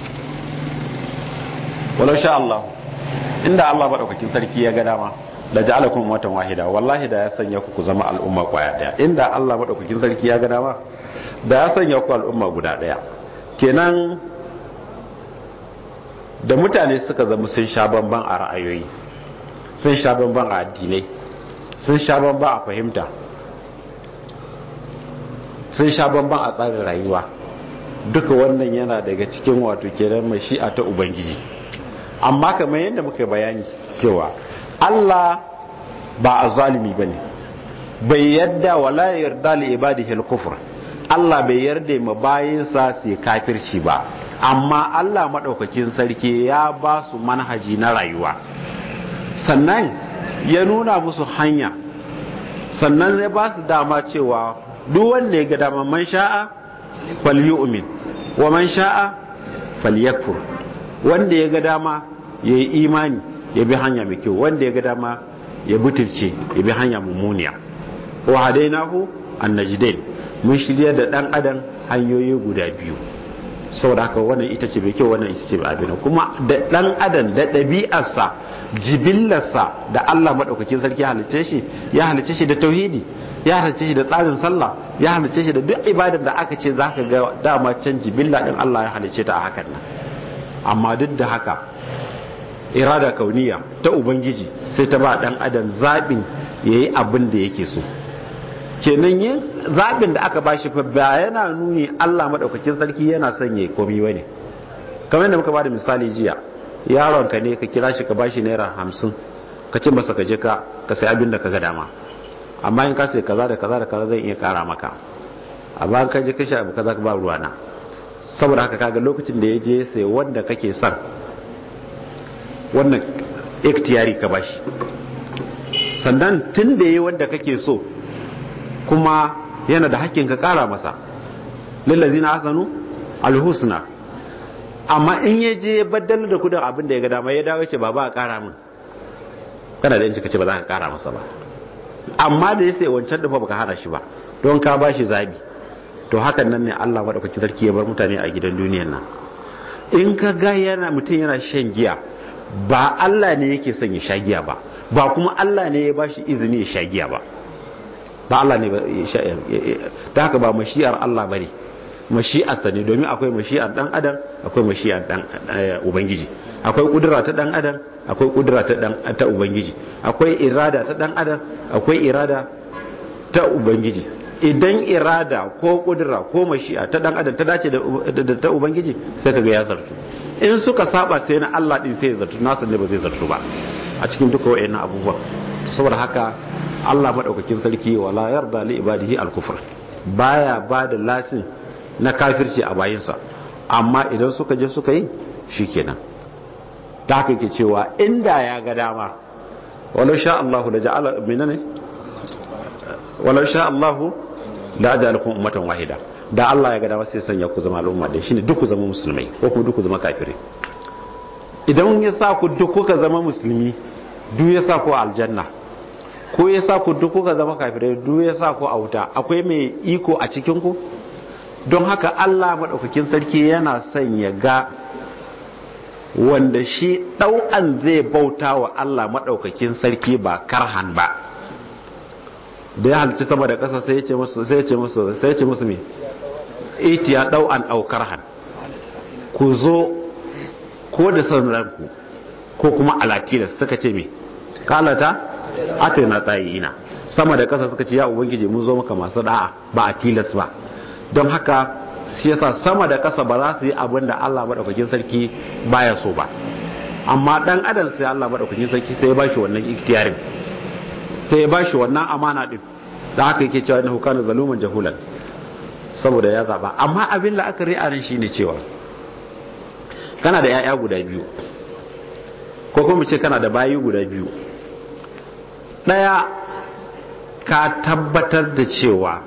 walau sha Allah, inda Allah madaukakin sarki ya ga dama da ja'alakum ummatan wahida, wallahi da ya sanya ku ku zama al'umma kwaya daya. inda Allah madaukakin sarki ya ga dama da ya sanya ku al'umma guda daya. kenan da mutane suka zama sun sha bamban a ra'ayoyi, sun sha bamban a addinai, sun sha bamban a fahimta, sun sha bamban a tsarin rayuwa, duka wannan yana daga cikin wato kenan mashi'a ta ubangiji. amma kamar yadda muka bayani cewa Allah ba azalimi bane, bai yarda wala yarda li ibadihi al-kufr. Allah bai yarda ma bayinsa su kafirci ba, amma Allah madaukakin sarki ya ba su manhaji na rayuwa, sannan ya nuna musu hanya, sannan zai ba su dama cewa duk wanda ya ga dama man sha'a falyu'min wa man sha'a falyakfur. Wanda ya ga dama yayi imani ya bi hanya mai kyau, wanda ya ga dama ya butulce ya bi hanya mummuniya. wa hadainahu an-najdain, mun shirya da dan adam hanyoyi guda biyu. saboda haka wannan ita ce mai kyau, wannan ita ce mai abin. kuma da dan adam da ɗabi'arsa jibillarsa da Allah madaukakin sarki ya halice shi ya halice shi da tauhidi, ya halice shi da tsarin sallah, ya halice shi da duk ibadar da aka ce zaka ga dama can jibilla din Allah ya halice ta a hakan nan. amma duk da haka irada kauniya ta ubangiji sai ta ba dan adam zabin yayi abin da yake so. kenan yin zabin da aka bashi fa ba yana nuni Allah madaukakin sarki yana son yayi komai bane. kamar yadda muka bada misali jiya, yaron ka ne ka kira shi ka bashi naira hamsin ka ce masa ka je ka ka sai abin da ka ga dama, amma in ka sai kaza da kaza da kaza zai iya kara maka, amma ka je ka sha abu kaza ka ba ruwana. saboda haka kaga lokacin da ya je sai wanda kake son wannan ikhtiyari ka bashi, sannan tun da yayi wanda kake so kuma yana da hakkin ka kara masa, lillazina hasanu alhusna. amma in ya je baddala da kudin abin da ya ga dama ya dawo ce baba a kara min, kana da yanci kace ba za ka kara masa ba. amma da ya sai wancan da fa baka hana shi ba don ka bashi zabi. to hakan nan ne Allah madaukakin sarki ya bar mutane a gidan duniyar nan. in ka ga yana mutum yana shan giya, ba Allah ne yake son ya sha giya ba, ba kuma Allah ne ya bashi izini ya sha giya ba, ba Allah ne ya sha. ta haka ba mashi'ar Allah bane, mashi'ar sa ne. domin akwai mashi'ar dan adam, akwai mashi'ar dan ubangiji, akwai kudura ta dan adam, akwai kudura ta dan ta ubangiji, akwai irada ta dan adam, akwai irada ta ubangiji. idan irada ko kudura ko mashi'a ta dan adam ta dace da ta ubangiji sai kaga ya zartu. in suka saba sai na Allah din sai ya zartu, nasu ne ba zai zartu ba a cikin duka wayannan abubuwa. saboda haka Allah madaukakin sarki wala yarda li ibadihi al-kufr, baya bada lasin na kafirci a bayinsa, amma idan suka je suka yi shikenan. ta haka yake cewa inda ya ga dama walau sha Allah la ja'ala minane walau sha Allah la ja'alakum ummatan wahida, da Allah ya ga dama sai sanya ku zama al'umma da shine duk ku zama musulmai ko kuma duk ku zama kafirai. idan ya sa ku duk kuka zama musulmi, duk ya sa ku aljanna, ko ya sa ku duk kuka zama kafirai, duk ya sa ku a wuta, akwai mai iko a cikin ku? don haka Allah madaukakin sarki yana son ya ga wanda shi dau'an zai bauta wa Allah madaukakin sarki ba karhan ba. da ya halci sama da ƙasa sai ya ce musu sai ya ce musu sai ya ce musu me itiya dau'an au karhan, ku zo ko da son ranku ko kuma alatila. suka ce me kalata atina tayina. sama da ƙasa suka ce ya ubangiji mun zo maka masu da'a ba a tilas ba. don haka shi yasa sama da ƙasa ba za su yi abin da Allah madaukakin sarki baya so ba, amma dan adam sai Allah madaukakin sarki sai ya bashi wannan iktiyarin, sai ya bashi wannan amana din. da haka yake cewa innahu kana zaluman jahulan, saboda ya zaba. amma abin da aka ri'a ran shine cewa kana da yaya guda biyu ko kuma ce kana da bayi guda biyu. daya ka tabbatar da cewa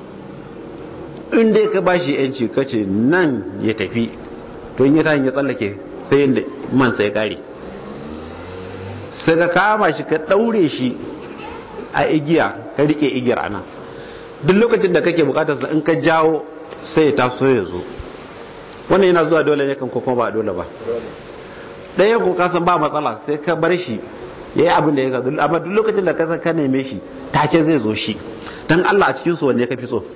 in dai ka bashi yanci kace nan ya tafi, to in ya tafi ya tsallake sai yanda man sai kare, sai ka kama shi ka daure shi a igiya, ka rike igiyar ana. duk lokacin da kake bukatar sa in ka jawo sai ya taso ya zo. wannan yana zuwa dole ne kan ko kuma ba dole ba. ɗaya ko ka san ba matsala sai ka bar shi yayi abin da ya ga, amma duk lokacin da ka san ka neme shi take zai zo shi. dan Allah a cikin su wanne ka fi so?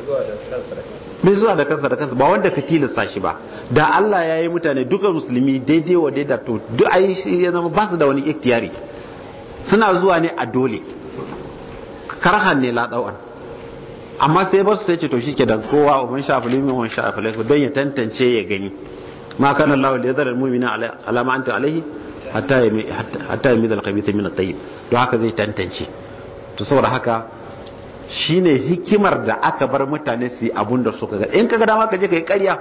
mai zuwa da kansa da kansa, ba wanda ka tilasta shi ba. da Allah ya yi mutane duka musulmi daidai wa daida, to duk ayi shi ya zama ba su da wani ikhtiyari, suna zuwa ne a dole, karhan ne la dawan. amma sai ba su sai ce to shike da kowa man sha filimin wan sha filimin don ya tantance ya gani. ma kana Allah li yadhara al-mu'mina ala ma anta alayhi hatta hatta yamid al-khabith min at-tayyib, to haka zai tantance. to saboda haka shine hikimar da aka bar mutane su yi abun da suka ga. in kaga dama ka je kai ƙarya,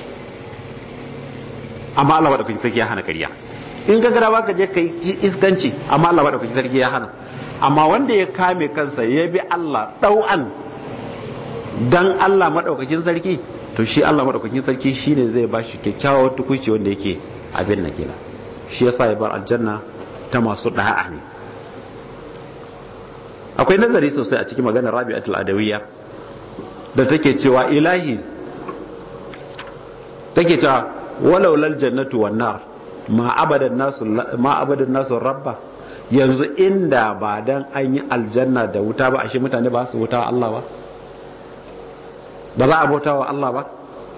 amma Allah madaukakin sarki ya hana ƙarya. in kaga dama ka je kai iskanci, amma Allah madaukakin sarki ya hana. amma wanda ya kame kansa ya bi Allah dau'an dan Allah madaukakin sarki, to shi Allah madaukakin sarki shine zai bashi kyakkyawan tukuici wanda yake abin nan kenan shi yasa ya bar aljanna ta masu da'a ne. akwai nazari sosai a cikin maganar Rabi'atul Adawiyya da take cewa ilahi take cewa walau lal jannatu wan nar ma abadan nasu ma abadan nasu rabba, yanzu inda ba dan an yi aljanna da wuta ba ashe mutane ba su wuta Allah ba ba za a bauta wa Allah ba,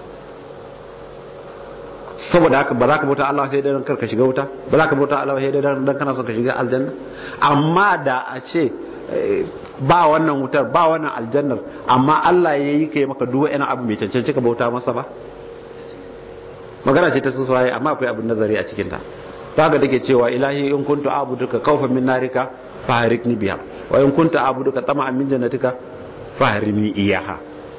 saboda haka ba za ka bauta Allah sai dan karka shiga wuta, ba za ka bauta Allah sai dan dan kana son ka shiga aljanna. Amma da a ce ba wannan wutar ba wannan aljannar amma Allah ya yi kai maka duwa ina abu mai cancanci ka bauta masa ba, magana ce ta susaye amma akwai abin nazari a cikin ta. Daga take cewa ilahi in kuntu abuduka khawfan min narika faharikni biha wa in kuntu abuduka tama'an min jannatika faharimni iyaha.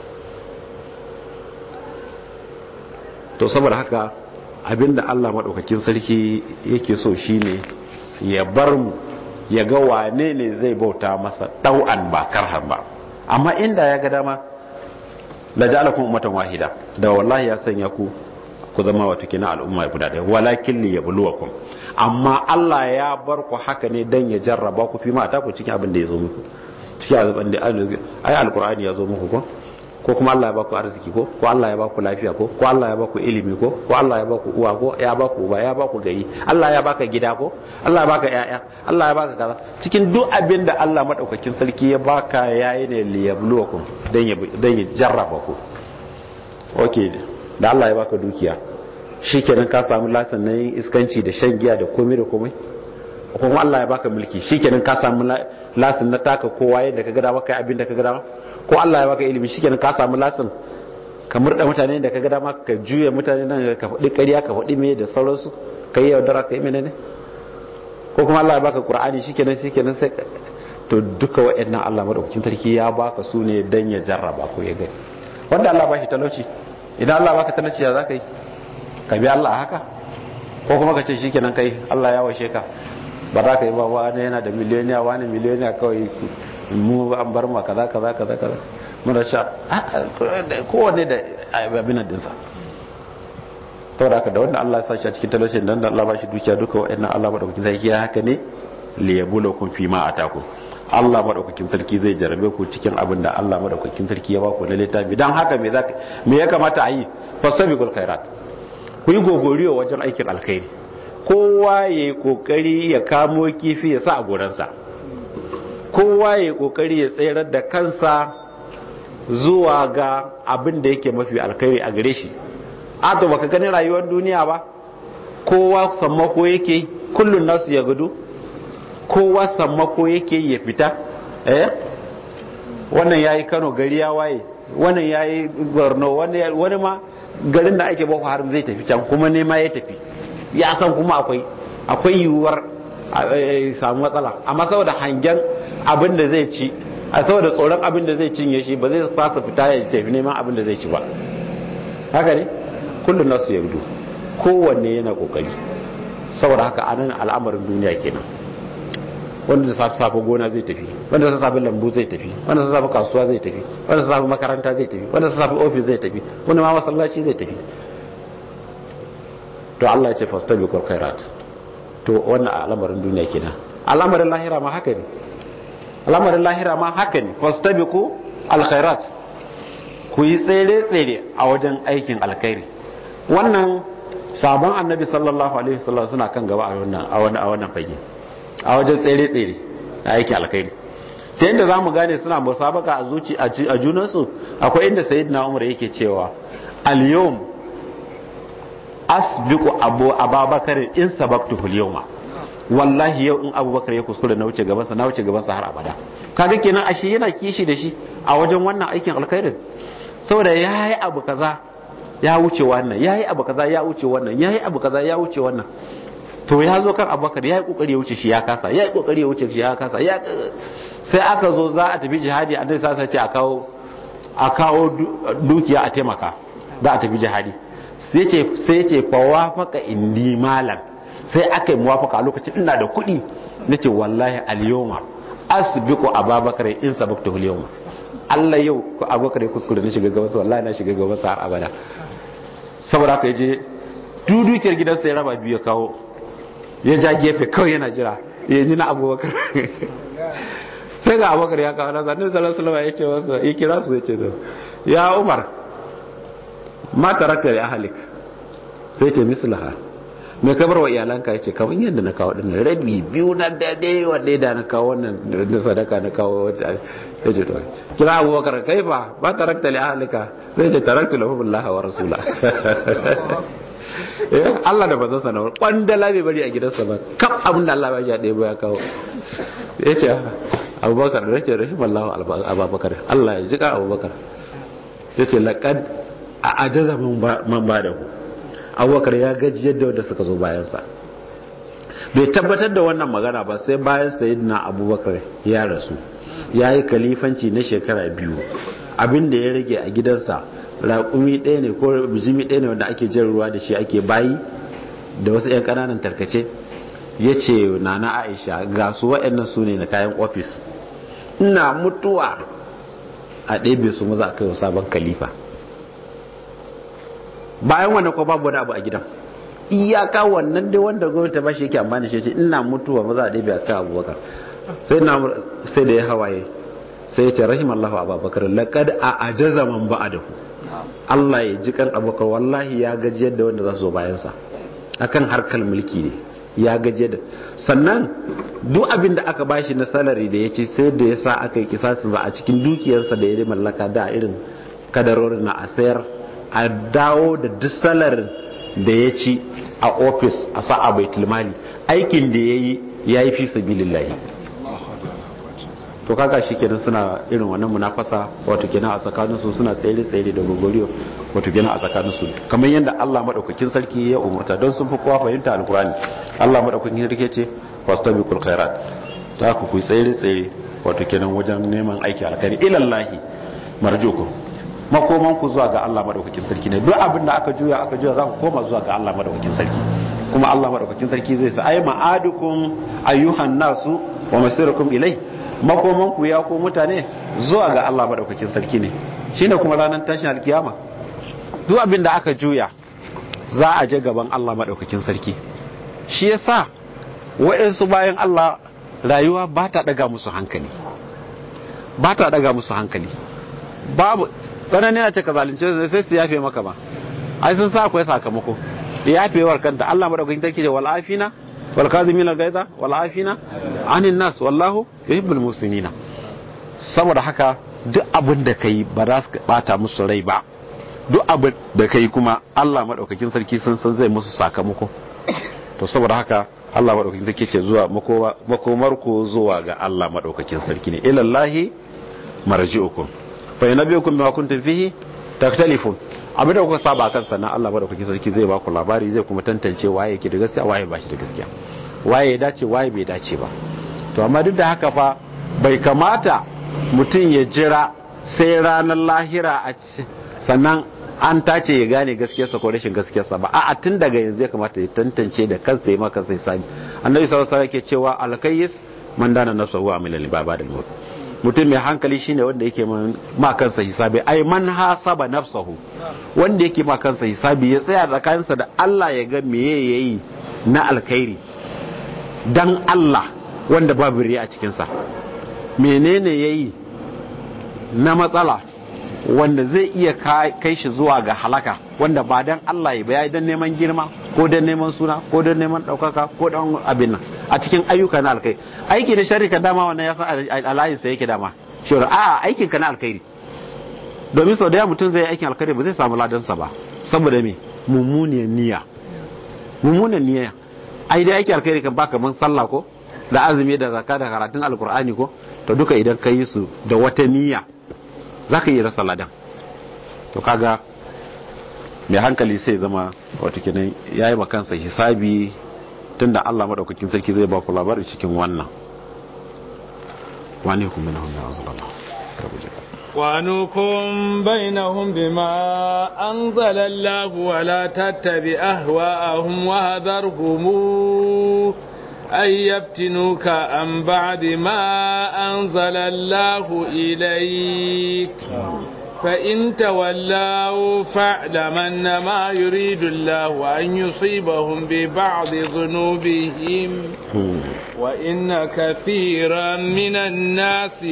To saboda haka abinda Allah madaukakin sarki yake so shine ya bar mu ya ga wane ne zai bauta masa dau'an ba karhan ba. Amma inda ya ga dama la ja'alakum ummatan wahida, da wallahi ya sanya ku ku zama wato kina al'umma guda ɗaya, walakin li yabluwakum. Amma Allah ya bar ku haka ne dan ya jarraba ku fi ma ta ku cikin abin da ya zo muku, cikin abin da ai alqur'ani ya zo muku ko ko kuma Allah ya baku arziki ko ko Allah ya baku lafiya ko ko Allah ya baku ilimi ko ko Allah ya baku uwa ko ya baku uba ya baku gari, Allah ya baka gida ko Allah ya baka yaya, Allah ya baka kaza. Cikin duk abin da Allah madaukakin sarki ya baka yayi ne li yabluwakum dan ya dan ya jarraba ku. Okay, da Allah ya baka dukiya shikenan ka samu lasan na yin iskanci da shan giya da komai da komai, kuma Allah ya baka mulki shikenan ka samu lasan na taka kowa yadda ka ga dama kai abin da ka ga dama, ko Allah ya baka ilimi shikenan ka samu lasin ka murda mutane da ka ga dama ka juya mutane nan ka faɗi ƙarya ka faɗi me da sauransu kai yaudara kai menene, ko kuma Allah ya baka Qur'ani shikenan shikenan sai to duka waɗannan Allah madaukakin sarki ya baka su ne dan ya jarraba ko ya gani. Wanda Allah ba shi talauci, idan Allah baka talauci ya zaka yi ka bi Allah haka, ko kuma ka ce shikenan kai Allah ya washe ka ba za ka yi ba, wani yana da miliyoniya wani miliyoniya kawai mu an bar ma kaza kaza kaza kaza muna sha kowanne da abin nan dinsa. to da haka da wanda Allah ya sa shi a cikin talaucin dan da Allah ba shi dukiya duka wa'annan Allah madaukakin sarki ya haka ne li yabluwakum fi ma ataku. Allah madaukakin sarki zai jarabe ku cikin abin da Allah madaukakin sarki ya ba ku na littafi. Dan haka me zaka me ya kamata a yi? Fastabiqul khairat, ku yi gogoriyo wajen aikin alkhairi. Kowa yayi kokari ya kamo kifi ya sa a goransa, kowa ya kokari ya tsayar da kansa zuwa ga abin da yake mafi alkhairi a gare shi. A to baka gani rayuwar duniya ba, kowa sammako yake, kullun nasu ya gudu, kowa sammako yake ya fita. eh wannan yayi Kano gari ya waye, wannan yayi Borno, wani ma garin da ake Boko Haram zai tafi can kuma ne ma ya tafi, ya san kuma akwai akwai yiwuwar samu matsala, amma saboda hangen abin da zai ci, a saboda tsoron abin da zai cinye shi ba zai fasa fita ya tafi neman abin da zai ci ba. Haka ne kullun nasu yabdu, kowanne yana kokari. Saboda haka anan al'amarin duniya kenan, wanda da safi safi gona zai tafi, wanda da safi lambu zai tafi, wanda da safi kasuwa zai tafi, wanda da safi makaranta zai tafi, wanda da safi ofis zai tafi, wanda ma masallaci zai tafi. To Allah ya ce fastabiqul khairat. To wannan al'amarin duniya kenan. Al'amarin lahira ma haka ne, al'amarin lahira ma haka ne, fastabiqu alkhairat, ku yi tsere tsere a wajen aikin alkhairi. Wannan sabon annabi sallallahu alaihi wasallam suna kan gaba a wannan a wannan a wannan fage, a wajen tsere tsere a aikin alkhairi. Ta yadda zamu gane suna musabaka a zuci a junansu, akwai inda sayyidina Umar yake cewa al-yawm asbiqu abu ababakar in sabaqtuhu al-yawma, wallahi yau in abubakar ya kuskure na wuce gabansa na wuce gabansa har abada. Kaga kenan ashe yana kishi da shi a wajen wannan aikin alkhairin, saboda yayi abu kaza ya wuce wannan, yayi abu kaza ya wuce wannan, yayi abu kaza ya wuce wannan. To ya zo kan abubakar yayi kokari ya wuce shi ya kasa, yayi kokari ya wuce shi ya kasa, ya sai aka zo za a tafi jihadi, annabi sai ya ce a kawo a kawo dukiya a taimaka za a tafi jihadi. Sai ce sai ce fa wafaqa indi malan, sai aka yi muwafaka a lokacin ina da kuɗi, nace wallahi al-yawma asbiqu ababakar in sabaqtuhu al-yawma, Allah yau ko Abubakar ya kuskure na shiga gabansa wallahi na shiga gabansa har abada. Saboda haka yaje dudukiyar gidansa ya raba biyu ya kawo, ya ja gefe kawai yana jira ya ji na Abubakar. Sai ga Abubakar ya kawo nasa, Annabi sallallahu alaihi wasallam ya ce masa, ya kira su ya ce to ya Umar ma tarakta li ahlik, sai ce mislaha, me ka bar wa iyalanka? Yace kamar yadda na kawo dinnan, rabi biyu na dade wanda da na kawo wannan da sadaka na kawo wata. Yace to kira Abubakar kaifa ba tarakta li ahlika, sai ce taraktu lahu billahi wa rasula. Eh Allah da bazan sanar kwandala bai bari a gidansa ba, kaf abin da Allah ya dade ba ya kawo. Yace Abubakar da yake rahimallahu Abubakar, Allah ya jika Abubakar. Yace laqad ajaza man badahu, Abubakar ya gaji yadda wanda suka zo bayansa. Bai tabbatar da wannan magana ba sai bayan sayyidina Abubakar ya rasu, ya yi kalifanci na shekara biyu. Abin da ya rage a gidansa raƙumi ɗaya ne ko bijimi ɗaya ne wanda ake jan ruwa da shi ake bayi da wasu 'yan ƙananan tarkace. Ya ce nana Aisha ga su waɗannan su ne na kayan ofis, ina mutuwa a ɗebe su maza a kai wa sabon kalifa. Bayan wannan ko babu wani abu a gidan, iyaka wannan dai wanda gwamnati ta bashi yake amfani shi, ce ina mutuwa maza a ɗebe a kai Abubakar. Sai na sai da ya hawaye sai ya ce rahimallahu Abubakar laqad a ajaza man ba'adahu, Allah ya ji kan Abubakar wallahi ya gaji yadda wanda za su zo bayan sa akan harkar mulki ne, ya gaji da. Sannan duk abin da aka bashi na salary da ya ce sai da ya sa aka yi kisasin a cikin dukiyarsa da ya mallaka da irin kadarorin na a sayar, a dawo da duk salarin da ya ci a ofis a sa'a baitul mali, aikin da yayi yayi fi sabilillahi. To kaga shikenan suna irin wannan munafasa, wato kenan a tsakanin su suna tsere tsere da gogoriyo, wato kenan a tsakanin su kamar yadda Allah madaukakin sarki ya umurta, don sun fi kowa fahimta alqur'ani. Allah madaukakin sarki ce fastabiqul khairat, ta ku ku tsere tsere wato kenan wajen neman aiki alkhairi, ilallahi marjukum, makoman ku zuwa ga Allah madaukakin sarki ne. Duk abin da aka juya aka juya za ku koma zuwa ga Allah madaukakin sarki, kuma Allah madaukakin sarki zai sa ay ma'adukum ayyuhan nasu wa masirukum ilai, makoman ku ya ko mutane zuwa ga Allah madaukakin sarki ne, shine kuma ranar tashin alkiyama. Duk abin da aka juya za a je gaban Allah madaukakin sarki. Shi yasa wa'ansu bayan Allah rayuwa ba ta daga musu hankali, ba ta daga musu hankali. Babu tsanani na ce ka zalunce sai su yafe maka ba, ai sun sa akwai sakamako. Yafewar kanta Allah madaukakin sarki da wal afina wal kazimin al gaiza wal afina anin nas wallahu yuhibbul muhsinina. Saboda haka duk abin da kai ba za su bata musu rai ba, duk abin da kai kuma Allah madaukakin sarki sun san zai musu sakamako. To saboda haka Allah madaukakin sarki ce zuwa makomar ku zuwa ga Allah madaukakin sarki ne, ilallahi marji'ukum fa yanabiyukum bima kuntum fihi taktalifun. Abin da kuka saba kan sannan Allah madaukakin sarki zai ba ku labari, zai kuma tantance waye yake da gaskiya waye ba shi da gaskiya, waye ya dace waye bai dace ba. To amma duk da haka fa bai kamata mutum ya jira sai ranar lahira a sannan an tace ya gane gaskiyarsa ko rashin gaskiyarsa ba. A'a tun daga yanzu ya kamata ya tantance da kansa ya maka sai sani. Annabi sallallahu alaihi wasallam yake cewa alkayyis man dana nafsuhu amila libabadil maut, mutum mai hankali shine wanda yake ma kansa hisabi, ai man hasaba nafsuhu, wanda yake ma kansa hisabi ya tsaya tsakaninsa da Allah ya ga meye yayi na alkhairi dan Allah wanda babu riya a cikin sa, menene yayi na matsala wanda zai iya kai shi zuwa ga halaka wanda ba dan Allah ya bayar dan neman girma ko dan neman suna ko dan neman daukaka ko dan abin nan a cikin ayyuka na alkhairi. Aiki da sharri ka dama wannan ya san alayin sa yake dama shi a aikin ka na alkhairi, domin sau da ya mutum zai aikin alkhairi ba zai samu ladan sa ba saboda me mummuniyar niyya. Mummunan niyya ai dai aikin alkhairi kan baka man sallah ko da azumi da zakka da karatun alkur'ani ko, to duka idan ka yi su da wata niyya zaka yi rasa ladan. To kaga mai hankali sai zama wato kenan yayi ma kansa hisabi, tunda Allah madaukakin sarki zai ba ku labari cikin wannan. wani kuma na hunna azlallah وأنكم بينهم بما أنزل الله ولا تتبع أهواءهم وهذرهم أن يفتنوك عن بعد ما أنزل الله إليك فإن تولوا فاعلم أنما يريد الله أن يصيبهم ببعض ذنوبهم وإن كثيرا من الناس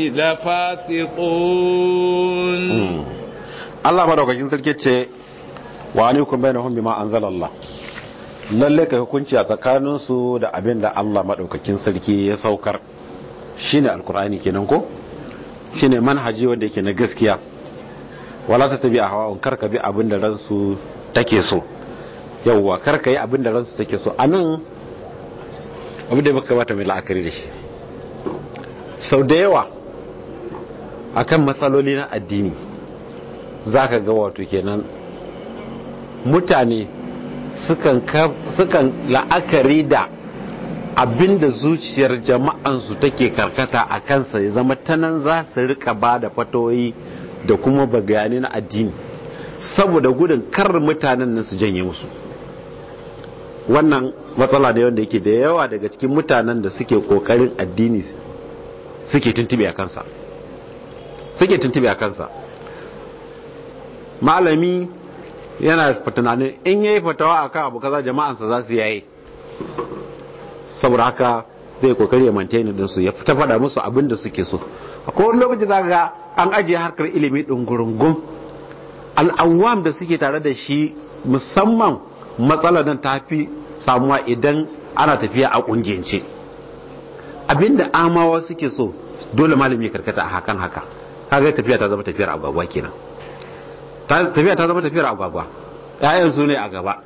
لفاسقون. الله مدوكاkin sarki ce wa anikum bainahum bima anzalallah, lalle kai hukunci a tsakaninsu da abin da Allah madaukakin sarki ya saukar, shine alkur'ani kenan ko shine manhaji wanda yake na gaskiya. Wala ta tabi a hawa karka bi abin da ransu take so, yawwa karka yi abin da ransu take so. Anan abin da baka bata mai la'akari da shi, sau da yawa akan matsaloli na addini zaka ga wato kenan mutane sukan sukan la'akari da abin da zuciyar jama'ansu take karkata a kansa ya zama tanan za su rika ba da fatoyi da kuma bagayani na addini, saboda gudun kar mutanen nan su janye musu. Wannan matsala da wanda yake da yawa daga cikin mutanen da suke kokarin addini suke tuntube a kansa suke tuntube a kansa malami yana tunanin in yayi fatawa akan abu kaza jama'ansa za su yayi, saboda haka zai kokari ya maintain din su, ya fita fada musu abin da suke so. Akwai wani lokaci zaka ga an ajiye harkar ilimi din gurungun, al'awam da suke tare da shi, musamman matsalar nan ta fi samuwa idan ana tafiya a kungiyance. Abinda amawa suke so dole malami ya karkata a hakan haka, kaga tafiya ta zama tafiyar agwagwa kenan. Tafiya ta zama tafiyar agwagwa, ƴaƴan su ne a gaba.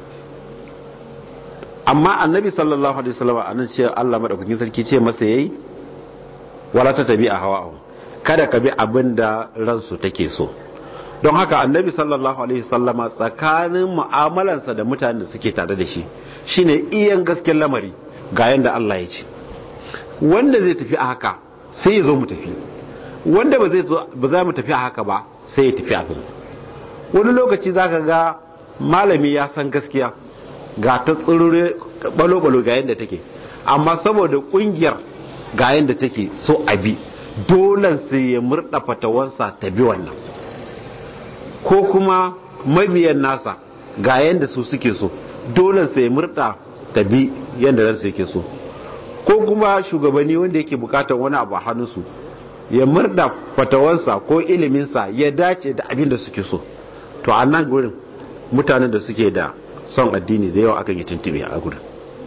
Amma annabi sallallahu alaihi wasallam anan ce Allah madaukakin sarki ce masa yayi wala ta tabi a hawa'u, kada ka bi abin da ransu take so. Don haka annabi sallallahu alaihi wasallama tsakanin mu'amalansa da mutanen da suke tare da shi shine iyan gaskiyar lamari ga yanda Allah ya ce. Wanda zai tafi a haka sai ya zo mu tafi, wanda ba zai zo ba za mu tafi a haka ba sai ya tafi abin. Wani lokaci zaka ga malami ya san gaskiya ga ta tsirure balo-balo ga yanda take, amma saboda kungiyar ga yanda take so abi, dole sai ya murda fatawansa ta bi wannan. Ko kuma mabiyan nasa ga yanda su suke so, dole sai ya murda ta bi yanda ransu yake so. Ko kuma shugabanni wanda yake bukatar wani abu a hannunsu ya murda fatawansa ko iliminsa ya dace da abin da suke so. To a nan gurin mutanen da suke da son addini da yawa akan yi tuntube a gurin.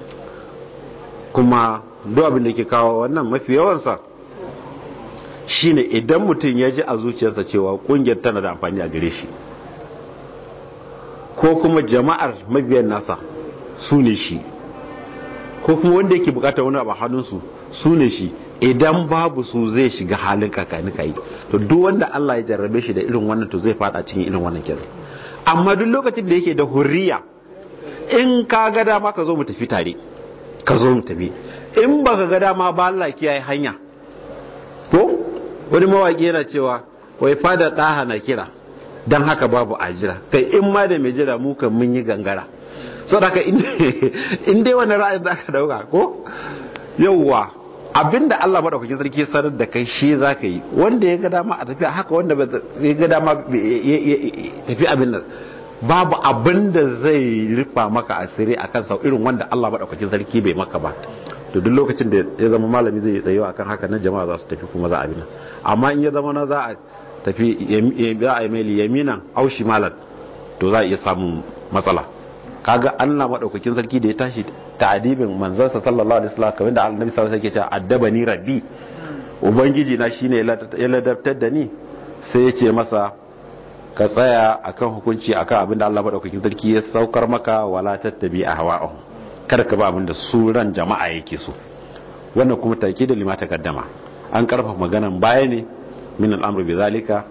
Kuma duk abin da yake kawo wannan mafi yawansa shine idan mutum ya ji a zuciyarsa cewa kungiyar tana da amfani a gare shi, ko kuma jama'ar mabiyan nasa su ne shi, ko kuma wanda yake bukatar wani abu hannunsu su ne shi, idan babu su zai shiga halin kakanika yi. To duk wanda Allah ya jarrabe shi da irin wannan to zai fada cikin irin wannan kenan. Amma duk lokacin da yake da hurriya, in ka ga dama ka zo mu tafi tare, ka zo mu tafi. In baka ga dama ba Allah kiyaye hanya. To wani mawaki yana cewa wai fada daha na kira, dan haka babu ajira. Kai in ma da mai jira mu kan mun yi gangara. Saboda haka in dai wannan ra'ayin zaka dauka ko yawwa, abinda Allah madaukakin sarki ya sanar da kai shi zaka yi. Wanda ya ga dama a tafi haka, wanda ya ga dama tafi abin nan, babu abinda zai rufa maka asiri akan sau irin wanda Allah madaukakin sarki bai maka ba. To duk lokacin da ya zama malami zai tsayo akan haka nan jama'a za su tafi kuma za a bi nan. Amma in ya zama na za a tafi za a yi mai yaminan aushi malan, to za a iya samun matsala. Kaga Allah madaukakin sarki da ya tashi ta'adibin manzansa sallallahu alaihi wasallam, kamar da Annabi sallallahu alaihi wasallam yake cewa addabani rabbi, ubangiji na shine ya ladabtar da ni, sai ya ce masa ka tsaya akan hukunci akan abin da Allah madaukakin sarki ya saukar maka, wala tattabi ahwa'ahum, kada ka ba abin da su ran jama'a yake so. Wannan kuma take da lima takaddama, an karfafa maganan baya ne min al'amru bi zalika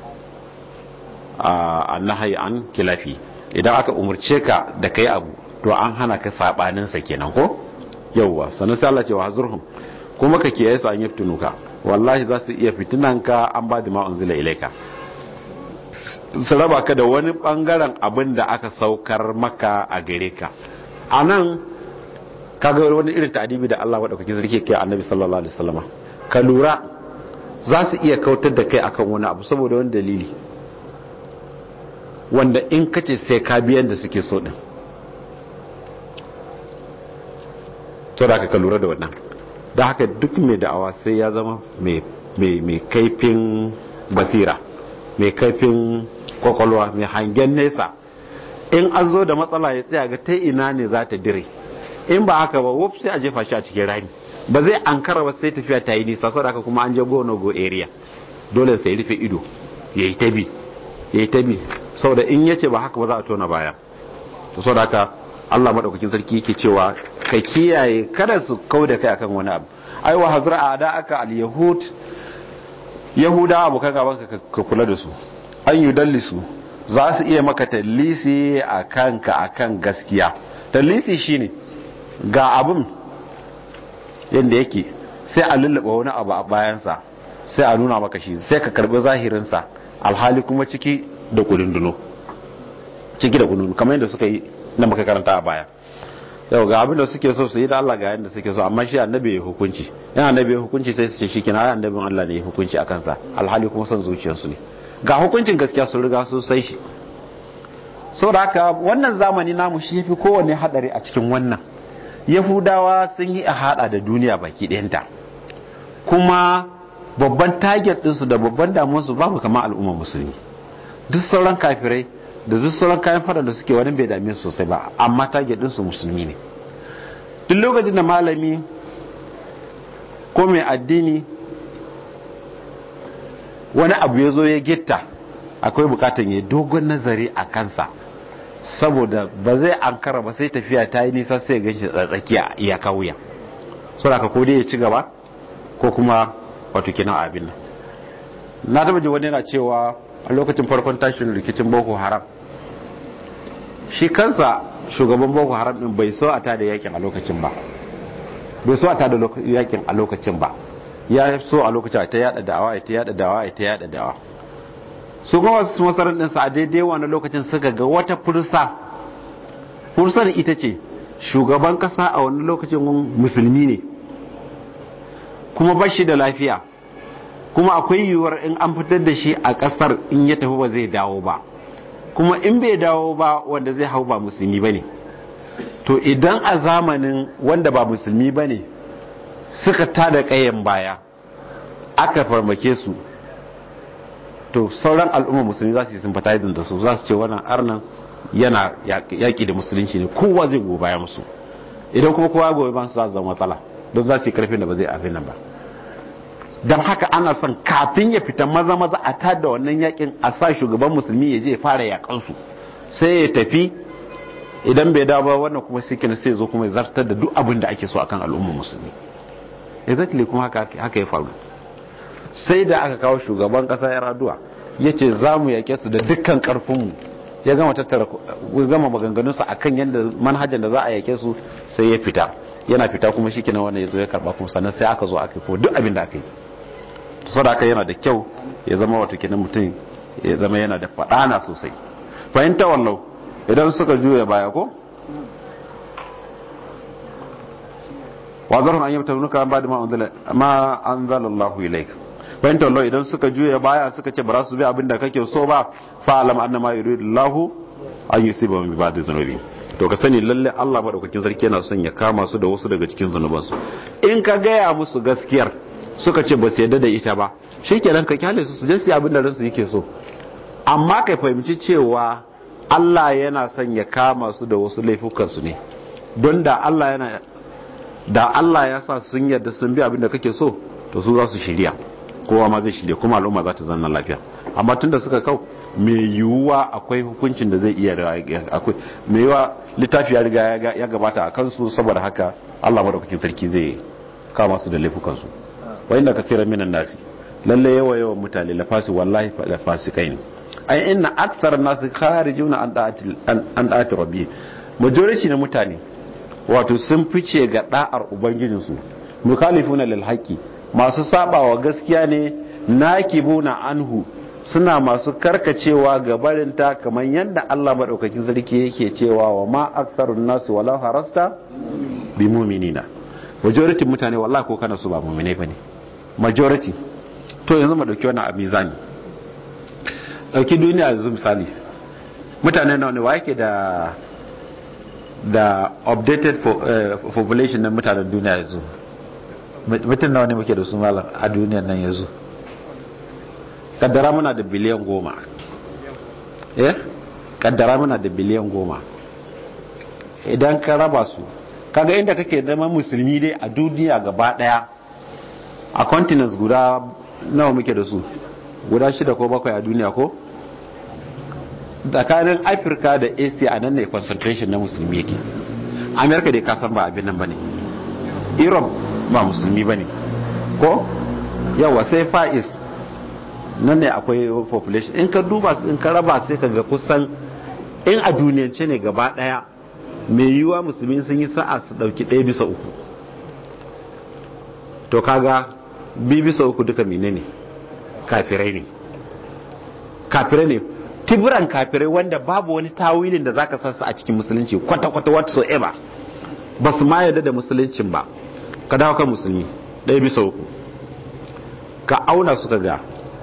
an-nahyi an kilafi. Idan aka umurce ka da kai abu to an hana ka sabanin sa kenan ko yawwa. Sanan sai Allah ce wa hazurhum, kuma ka kiyaye su an yaftunuka, wallahi za su iya fitinanka an ba da ma unzila ilaika, su raba ka da wani bangaren abin da aka saukar maka a gare ka. Anan kaga wani irin ta'adibi da Allah madaukakin sarki yake annabi sallallahu alaihi wasallam ka lura za su iya kautar da kai akan wani abu saboda wani dalili wanda in kace sai ka biyan da suke so din to da ka lura da wannan da haka duk mai da'awa sai ya zama mai mai kaifin basira mai kaifin kwakwalwa mai hangen nesa in an zo da matsala ya tsaya ga ta ina ne za ta dire in ba haka ba wuf sai a jefa shi a cikin rami ba zai ankara ba sai tafiya ta yi nisa sau da haka kuma an je go no go area dole sai rufe ido ya yi tabi ya yi tabi sau da in yace ba haka ba za a tona baya to sau da haka Allah madaukakin sarki yake cewa ka kiyaye kada su kauda kai akan wani abu ai wa hazra ada aka al yahud yahuda abokan gaban ka kula da su an yudallisu za su iya maka tallisi akan ka akan gaskiya tallisi shine ga abun yanda yake sai a lullaba wani abu a bayansa sai a nuna maka shi sai ka karbi zahirinsa alhali kuma ciki da kudunduno ciki da kudunduno kamar yadda suka yi na muka karanta a baya yau ga abin da suke so su yi da Allah ga yadda suke so amma shi annabi ya hukunci yana annabi ya hukunci sai su ce shi kina annabin Allah ne ya hukunci akan sa alhali kuma son zuciyarsu ne ga hukuncin gaskiya sun riga sun sai shi saboda haka wannan zamani namu shi yafi kowanne hadari a cikin wannan yahudawa sun yi a hada da duniya baki ɗayanta kuma babban target ɗinsu da babban damuwarsu babu kamar al'ummar musulmi duk sauran kafirai da duk sauran kayan fada da suke wani bai dame su sosai ba amma target ɗinsu musulmi ne duk lokacin da malami ko mai addini wani abu ya zo ya gitta akwai bukatan ya dogon nazari a kansa saboda ba zai ankara ba sai tafiya ta yi nisa sai ganshi tsakiya iya kawuya so da ka ko dai ya ci gaba ko kuma wato kina abin nan na taba ji wani yana cewa a lokacin farkon tashin rikicin Boko Haram shi kansa shugaban Boko Haram din bai so a tada yakin a lokacin ba bai so a tada yakin a lokacin ba ya so a lokacin ta yada da'awa ta yada da'awa ta yada da'awa su kuma wasu masarar ɗinsa a daidai wani lokacin suka ga wata fursa fursar ita ce shugaban kasa a wani lokacin musulmi ne kuma ba shi da lafiya kuma akwai yiwuwar in an fitar da shi a kasar in ya tafi ba zai dawo ba kuma in bai dawo ba wanda zai hau ba musulmi ba ne to idan a zamanin wanda ba musulmi ba ne suka tada kayan baya aka farmake su to sauran al'umma musulmi za su yi sympathizing da su za su ce wannan arnan yana yaƙi da musulunci ne kowa zai goyi bayan musu idan kuma kowa goyi bayan su za su zama matsala don za su yi karfin da ba zai afin nan ba don haka ana son kafin ya fita maza maza a tada wannan yakin a sa shugaban musulmi ya je ya fara yakan su sai ya tafi idan bai dawo ba wannan kuma sai kina sai zo kuma ya zartar da duk abin da ake so akan al'umma musulmi exactly kuma haka haka ya faru sai da aka kawo shugaban kasa ya raduwa ya ce za mu yake su da dukkan karfinmu ya gama tattara gama maganganunsa a kan yadda manhajar da za a yake su sai ya fita yana fita kuma shi kenan wannan ya zo ya karba kuma sannan sai aka zo aka yi duk abin da aka yi to sau da aka yana da kyau ya zama wato kenan mutum ya zama yana da fadana sosai fahimta wallau idan suka juya baya ko wazarun an yi mutanuka ba da ma an zalallahu ilaika bayan tallo idan suka juya baya suka ce ba za su bi abin da kake so ba fa alam annama yuridullahu an yusiba bi ba'd dhunubi to ka sani lalle Allah madaukakin sarki yana son ya kama su da wasu daga cikin zanubansu in ka gaya musu gaskiyar suka ce ba su yadda da ita ba shikenan ka kyale su su je su abin da ransu yake so amma kai fahimci cewa Allah yana son ya kama su da wasu laifukan su ne don da Allah yana da Allah ya sa sun yarda sun bi abin da kake so to su za su shirya kowa ma zai shirya kuma al'umma za ta zanna lafiya amma tunda suka kau mai yiwuwa akwai hukuncin da zai iya akwai mai yiwuwa littafi ya riga ya gabata a kansu saboda haka Allah madaukakin sarki zai kama su da laifukansu wa inna kathiran minan nasi lalle yawa yawan mutane lafasi wallahi la fasikai ne ai inna akthar nas kharijuna an da'ati an da'ati rabbi majority na mutane wato sun fice ga da'ar ubangijinsu mukhalifuna lil haqqi masu sabawa gaskiya ne nakibuna anhu suna masu karkacewa ga barinta kamar yadda Allah madaukakin sarki yake cewa wa ma aktsarun nas wala harasta bi mu'minina. Majority mutane wallahi ko kana su ba mu'minai bane, majority. To yanzu mu dauki wannan a mizani, dauki duniya yanzu misali, mutane nawa ne wa yake da da updated for, uh, population na mutanen duniya yanzu? Mutum nawa ne muke da su malam a duniyar nan yanzu? Kaddara muna da biliyan goma, eh kaddara muna da biliyan goma. Idan ka raba su, kaga inda kake zama musulmi dai a duniya gaba daya, a continents guda nawa muke da su? Guda shida ko bakwai a duniya ko? Tsakanin Afirka da Asia a nan ne concentration na musulmi yake. America dai kasan ba abin nan bane, Europe ba musulmi bane ko? Yawa sai Far East nan ne akwai population. In ka duba in ka raba sai ka ga kusan in a duniyance ne gaba daya mai yiwuwa musulmi sun yi sa'a su dauki ɗaya bisa uku. To kaga biyu bisa uku duka menene? Kafirai ne, kafirai ne tibiran kafirai wanda babu wani tawilin da zaka sassa a cikin musulunci kwata-kwata whatsoever, ba su ma yarda da musuluncin ba. Ka dawo kan musulmi ɗaya bisa uku, ka auna suka ga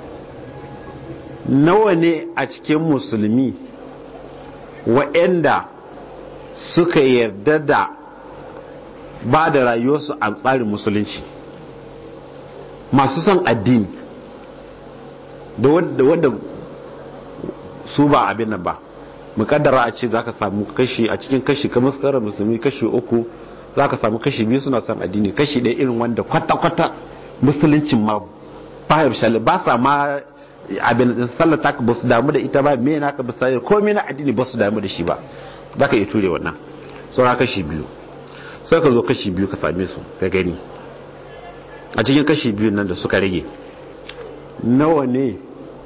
nawa ne a cikin musulmi wa'anda suka yarda da ba da rayuwarsu a tsarin musulunci, masu son addini da wanda su ba abin nan ba. Mukaddara a ce zaka samu kashi a cikin kashi kamar muskarar musulmi kashi uku, zaka samu kashi biyu suna son addini, kashi ɗaya irin wanda kwata-kwata musuluncin ma ba ya ba sa ma abin sallata ka ba su damu da ita ba, me naka ba sai komai na addini ba su damu da shi ba. Zaka iya ture wannan. Saura kashi biyu, sai ka zo kashi biyu ka same su ka gani a cikin kashi biyu nan da suka rage nawa ne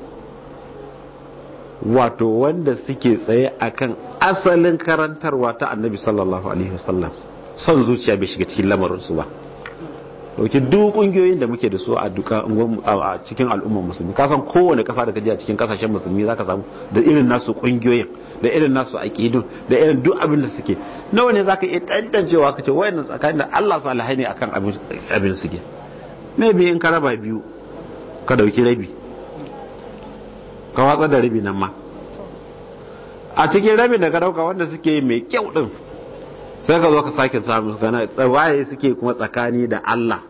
wato wanda suke tsaye akan asalin karantarwa ta Annabi sallallahu alaihi wasallam, son zuciya bai shiga cikin lamarin su ba. Dauki duk kungiyoyin da muke da su a duka a cikin al'ummar musulmi, ka san kowane kasa da kaje a cikin kasashen musulmi zaka samu da irin nasu kungiyoyin, da irin nasu aqidun, da irin duk abin da suke. Nawa ne zaka iya tantancewa kace wayannan tsakanin da Allah salihai ne akan abin abin suke? Maybe in ka raba biyu ka dauki rabi, ka watsa da rabi nan ma a cikin rabin da ka dauka wanda suke mai kyau din, sai ka zo ka sake samu kana tsawaye suke kuma tsakani da Allah,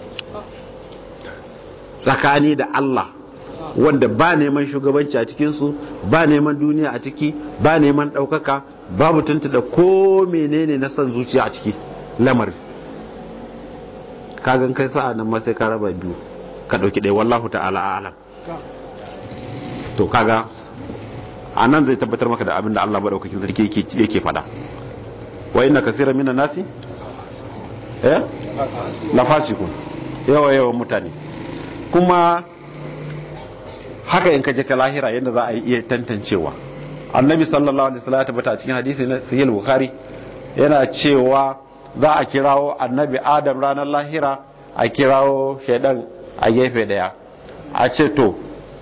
tsakani da Allah wanda ba neman shugabanci a cikinsu, ba neman duniya a ciki, ba neman ɗaukaka, babu tuntuɗa ko menene na son zuciya a ciki lamarin. Kagan kai sa'a nan ma sai ka raba biyu ka ɗauki ɗaya, wallahu ta'ala a'lam. To kaga a nan zai tabbatar maka da abin da Allah maɗaukakin sarki yake faɗa. Wa inna kaseeran minan nasi eh la fasiqun, yawa yawa mutane. Kuma haka in ka je ka lahira yadda za a iya tantancewa. Annabi sallallahu alaihi wasallam ya tabbata cikin hadisi na sahih al-Bukhari yana cewa za a kirawo Annabi Adam ranar lahira, a kirawo shaydan a gefe daya, a ce to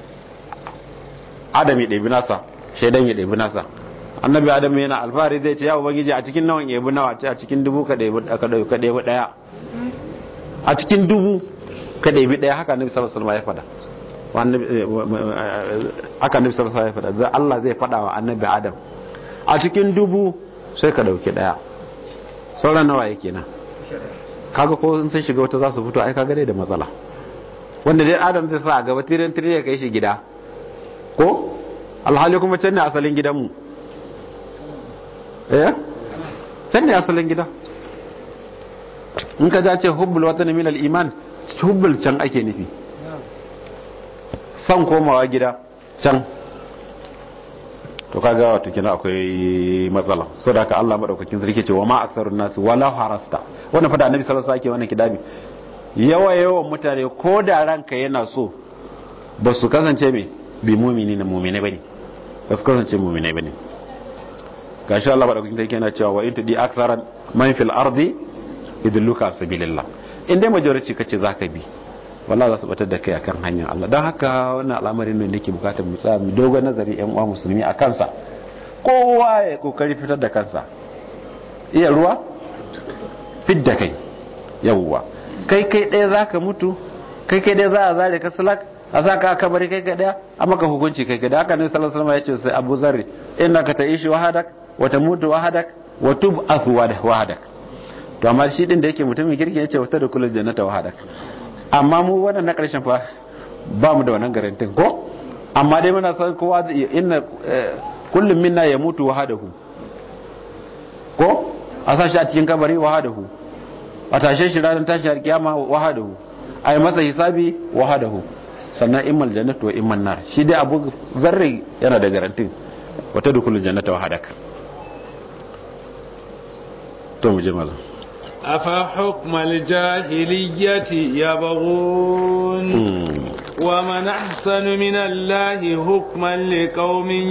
Adam ya ɗebi nasa, shaydan ya ɗebi nasa. Annabi Adam yana alfahari zai ce ya ubangiji a cikin nawan yabi nawa, a cikin dubu ka ɗebi ka ɗebi daya, a cikin dubu ka ɗebi daya. Haka Annabi sallallahu alaihi wasallam ya faɗa. Aka Annabi sallallahu alaihi wasallam ya faɗa, Allah zai faɗa wa Annabi Adam a cikin dubu sai ka dauki daya, sauran nawa yake nan? Kaga ko sun shiga wata za su fito, ai kaga dai da matsala. Wanda dai Adam zai sa a gaba tirin tirin ya kai shi gida ko alhali kuma can ne asalin gidanmu, eh can ne asalin gida. In ka ja ce hubbul watan min al-iman, hubbul can ake nufi, san komawa gida can. To kaga wato kina akwai matsala. Saboda haka Allah madaukakin sarki ce wa ma aksarun nas wala harasta. Wannan fa da Annabi sallallahu alaihi wasallam yake wannan kidabi. Yawa yawan mutane ko da ranka yana so ba su kasance me bi mu'mini na mu'mine bane, ba su kasance mu'mine bane. Gashi Allah madaukakin sarki yana cewa wa in tudi aksaran man fil ardi idluka sabilillah. In dai majority kace zaka bi, wallahi za su batar da kai akan hanyar Allah. Don haka wannan al'amarin ne nake bukatar mu tsaya mu dogon nazari yan uwa musulmi a kansa. Kowa ya kokari fitar da kansa. Iya ruwa fidda kai yawwa kai kai ɗaya za ka mutu kai kai ɗaya za a zare ka sulak a sa ka kabari kai kai ɗaya a maka hukunci kai kai ɗaya haka ne sallallahu alaihi wasallam ya ce sai Abu Zarri innaka ta'ishi wahadak wa tamutu wahadak wa tub'athu wahadak to amma shi din da yake mutumin kirki yace wata da kullu jannata wahadak amma mu wannan na karshen fa ba mu da wannan garantin ko amma dai muna san kowa inna kullum minna yamutu wahadahu ko a sashi a cikin kabari wahadahu a tashe shi ranar tashi har kiyama wahadahu ai masa hisabi wahadahu sannan immal jannatu wa imman nar shi dai Abu Zarri yana da garantin wata da kullu jannata wahadak to mu je malam afa hukmal jahiliyyati yabghun wa man ahsanu min Allahi hukman liqaumin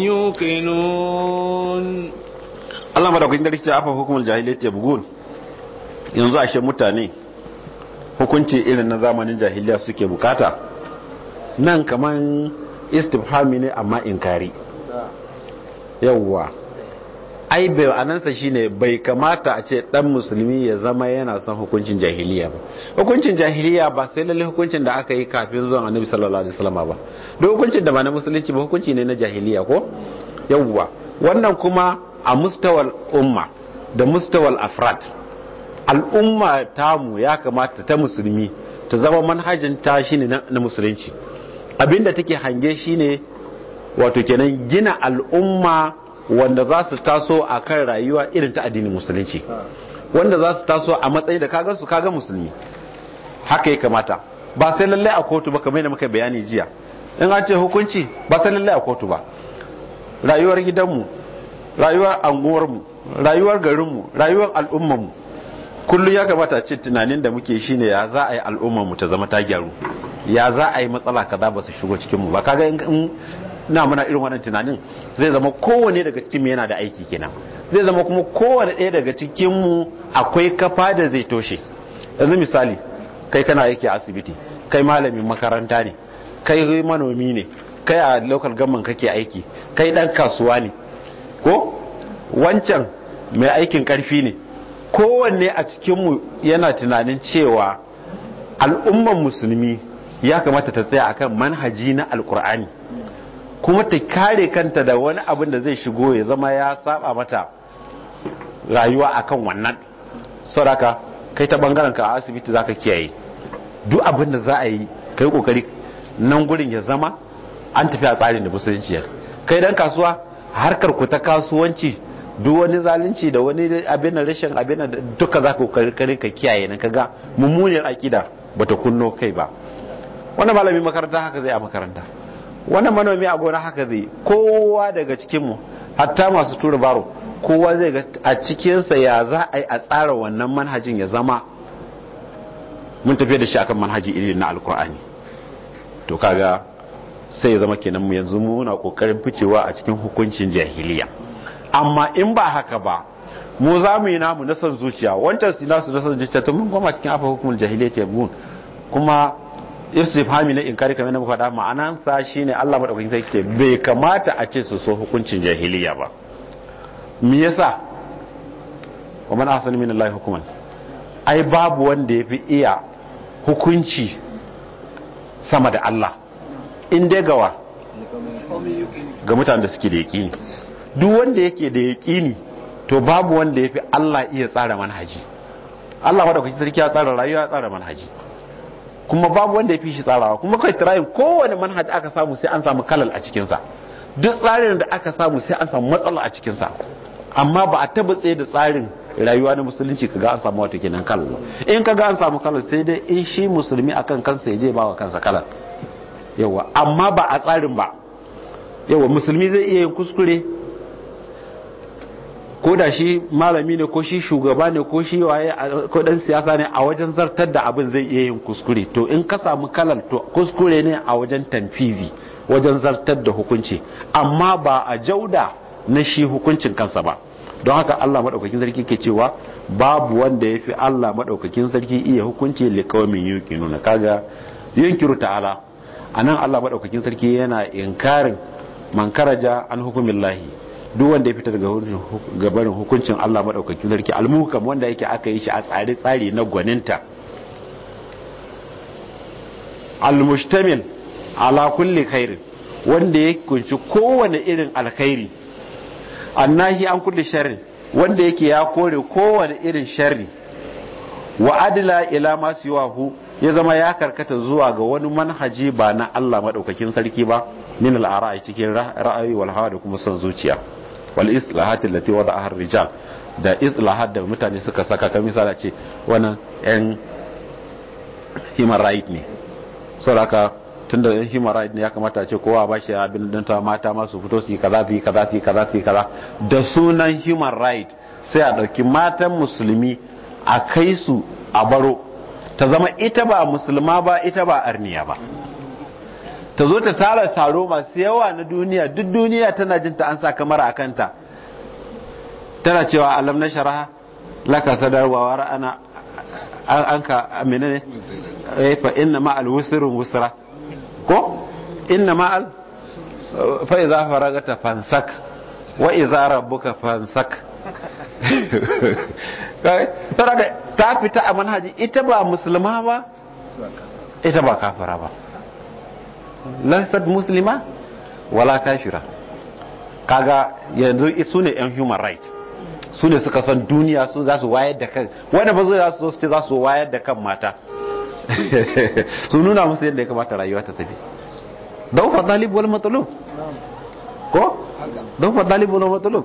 yuqinun Allah madaukakin sarki afa hukmul jahiliyyati yabghun yanzu ashe mutane hukunci irin na zamanin jahiliya suke bukata nan kaman istifhami ne amma inkari yawwa ai bai anansa shine bai kamata a ce dan musulmi ya zama yana son hukuncin jahiliya ba hukuncin jahiliya ba sai lalle hukuncin da aka yi kafin zuwan annabi sallallahu alaihi wasallam ba duk hukuncin da ba na musulunci ba hukunci ne na jahiliya ko yawwa wannan kuma a mustawal umma da mustawal afrad al'umma tamu ya kamata ta musulmi ta zama manhajin ta shine na musulunci abinda take hange shine wato kenan gina al'umma wanda za su taso a kan rayuwa irin ta addinin musulunci wanda za su taso a matsayi da kaga su kaga musulmi haka ya kamata ba sai lallai a kotu ba kamar da muka bayani jiya in an ce hukunci ba sai lallai a kotu ba rayuwar gidanmu rayuwar anguwarmu rayuwar garinmu rayuwar al'ummarmu kullum ya kamata ce tunanin da muke shine ya za a yi al'ummarmu ta zama ta gyaru ya za a yi matsala kaza ba su shigo cikinmu ba kaga in na muna irin wannan tunanin zai zama kowane daga cikinmu yana da aiki kenan zai zama kuma kowane ɗaya daga cikinmu akwai kafa da zai toshe yanzu misali kai kana aiki a asibiti kai malamin makaranta ne kai manomi ne kai a local government kake aiki kai dan kasuwa ne ko wancan mai aikin karfi ne kowanne a cikinmu yana tunanin cewa al'umman musulmi ya kamata ta tsaya akan manhaji na alkur'ani kuma ta kare kanta da wani abin da zai shigo ya zama ya saba mata rayuwa akan wannan saboda kai ta bangaren ka a asibiti zaka kiyaye duk abin da za a yi kai kokari nan gurin ya zama an tafi a tsarin da musulunci kai dan kasuwa harkar ku ta kasuwanci duk wani zalunci da wani abin da rashin abin da duka zaka kokari ka kiyaye nan kaga mummuniyar akida bata kunno kai ba wannan malamin makaranta haka zai a makaranta wannan manomi a gona haka zai kowa daga cikinmu hatta masu tura baro kowa zai ga a cikinsa ya za a yi a tsara wannan manhajin ya zama mun tafiye da shi akan manhaji irin na alkur'ani to kaga sai ya zama kenan mu yanzu muna kokarin ficewa a cikin hukuncin jahiliya amma in ba haka ba mu za mu yi namu na san zuciya wancan su nasu na san zuciya to mun goma cikin afa hukumul jahiliya ke gun kuma istifhami na inkari kamar na faɗa ma'anan sa shine Allah madaukakin sarki ke bai kamata a ce su so hukuncin jahiliya ba me yasa wa man ahsanu min Allah hukuman ai babu wanda yafi iya hukunci sama da Allah in dai gawa ga mutanen da suke da yaqini duk wanda yake da yaqini to babu wanda yafi Allah iya tsara manhaji Allah madaukakin sarki ya tsara rayuwa ya tsara manhaji kuma babu wanda ya fi shi tsarawa kuma kai tirayin kowane manhaj aka samu sai an samu kalal a cikinsa duk tsarin da aka samu sai an samu matsala a cikinsa amma ba a tabbatse da tsarin rayuwa na musulunci kaga an samu wata kenan kalal in kaga an samu kalal sai dai in shi musulmi akan kansa ya je ba wa kansa kalal yawa amma ba a tsarin ba yawa musulmi zai iya yin kuskure ko da shi malami ne ko shi shugaba ne ko shi waye ko dan siyasa ne a wajen zartar da abin zai iya yin kuskure to in ka samu kalal to kuskure ne a wajen tanfizi wajen zartar da hukunci amma ba a jauda na shi hukuncin kansa ba don haka Allah madaukakin sarki ke cewa babu wanda yafi Allah madaukakin sarki iya hukunci liqaumin yuqinuna kaga yunkiru ta'ala anan Allah madaukakin sarki yana inkarin man karaja an hukumillahi duk wanda ya fita daga gabarin hukuncin Allah madaukakin sarki al-muhkam wanda yake aka yi shi a tsare tsari na gwaninta al-mustamil ala kulli khairin wanda ya kunshi kowane irin alkhairi annahi an kulli sharri wanda yake ya kore kowane irin sharri wa adla ila ma siwahu ya zama ya karkata zuwa ga wani manhaji ba na Allah madaukakin sarki ba min al-ara'i cikin ra'ayi wal hawa da kuma son zuciya wal islahat allati wada'aha ar-rijal da islahat da mutane suka saka kamar misali ce wannan yan human right ne saboda tunda yan human right ne ya kamata a ce kowa ba shi abin dan ta mata ma su fito su yi kaza su yi kaza su yi kaza su yi kaza da sunan human right sai a dauki matan musulmi a kai su a baro ta zama ita ba musulma ba ita ba arniya ba ta zo ta tara taro masu yawa na duniya duk duniya tana jinta an sa kamar a kanta tana cewa alam na sharaha laka sadarwa wa ra'ana an ka amina ne fa inna ma al wusrun wusra ko inna ma al fa idza faragata fansak wa idza rabbuka fansak ta fita a manhaji ita ba musulma ba ita ba kafira ba lasat muslima wala kafira kaga yanzu su ne yan human right su ne suka san duniya su za su wayar da kan wanda ba zai su ce za su wayar da kan mata su nuna musu yadda ya kamata rayuwa ta tafi don fa talib wal matlub ko don fa talib wal matlub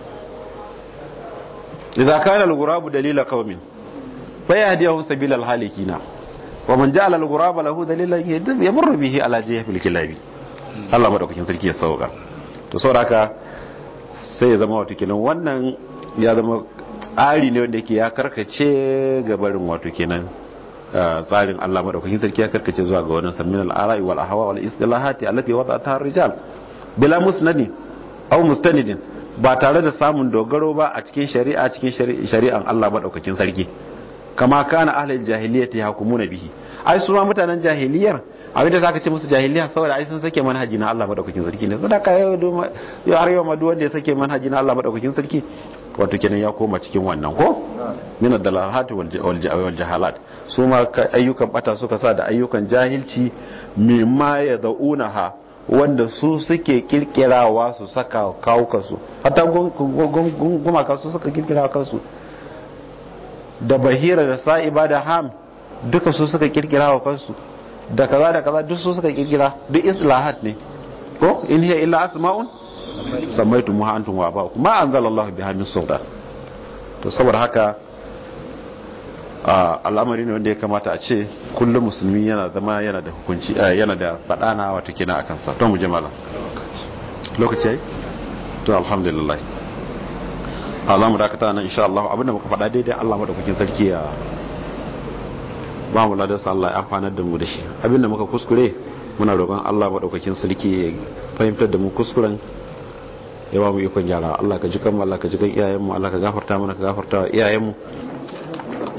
idza kana al-ghurab dalila qaumin fa yahdihu sabila al-halikina wa man ja'ala al-ghuraba lahu dalilan yamurru bihi ala jahfil kilabi Allah madaukakin sarki ya sauka to sauraka sai ya zama wato kenan wannan ya zama tsari ne wanda yake ya karkace ga barin wato kenan tsarin Allah madaukakin sarki ya karkace zuwa ga wannan samin al-ara'i wal ahwa wal istilahati allati wada'atha ar-rijal bila musnadin aw mustanidin ba tare da samun dogaro ba a cikin shari'a cikin shari'an Allah madaukakin sarki kama kana ahlul jahiliyyati hukumuna bihi ai su ma mutanen jahiliyar abinda zaka ce musu jahiliya saboda ai sun sake manhaji na Allah madaukakin sarki ne sadaka yau yau har yau ma duk wanda ya sake manhaji na Allah madaukakin sarki wato kenan ya koma cikin wannan ko min ad-dalalat wal jahalat su ma ayyukan bata suka sa da ayyukan jahilci mimma yad'unaha wanda su suke kirkirawa su saka kawukansu hatta gumaka su suka kirkira kansu da bahira da sa'iba da ham duka su suka kirkira wa kansu da kaza da kaza duk su suka kirkira duk islahat ne ko in hiya illa asma'un sammaytumuha antum wa aba'ukum ma anzalallahu biha min sultan to saboda haka al'amari ne wanda ya kamata a ce kullum musulmi yana zama yana da hukunci yana da fadana wato kina akan sa to mu je malam lokaci yayi to alhamdulillah Allah mu dakata nan insha Allah abinda muka faɗa daidai Allah madaukakin sarki ya ba mu ladan Allah ya afanar da mu da shi abinda muka kuskure muna roƙon Allah madaukakin sarki ya fahimtar da mu kuskuren ya ba mu ikon gyara Allah ka ji kan Allah ka ji kan iyayen mu Allah ka gafarta mana ka gafarta wa iyayen mu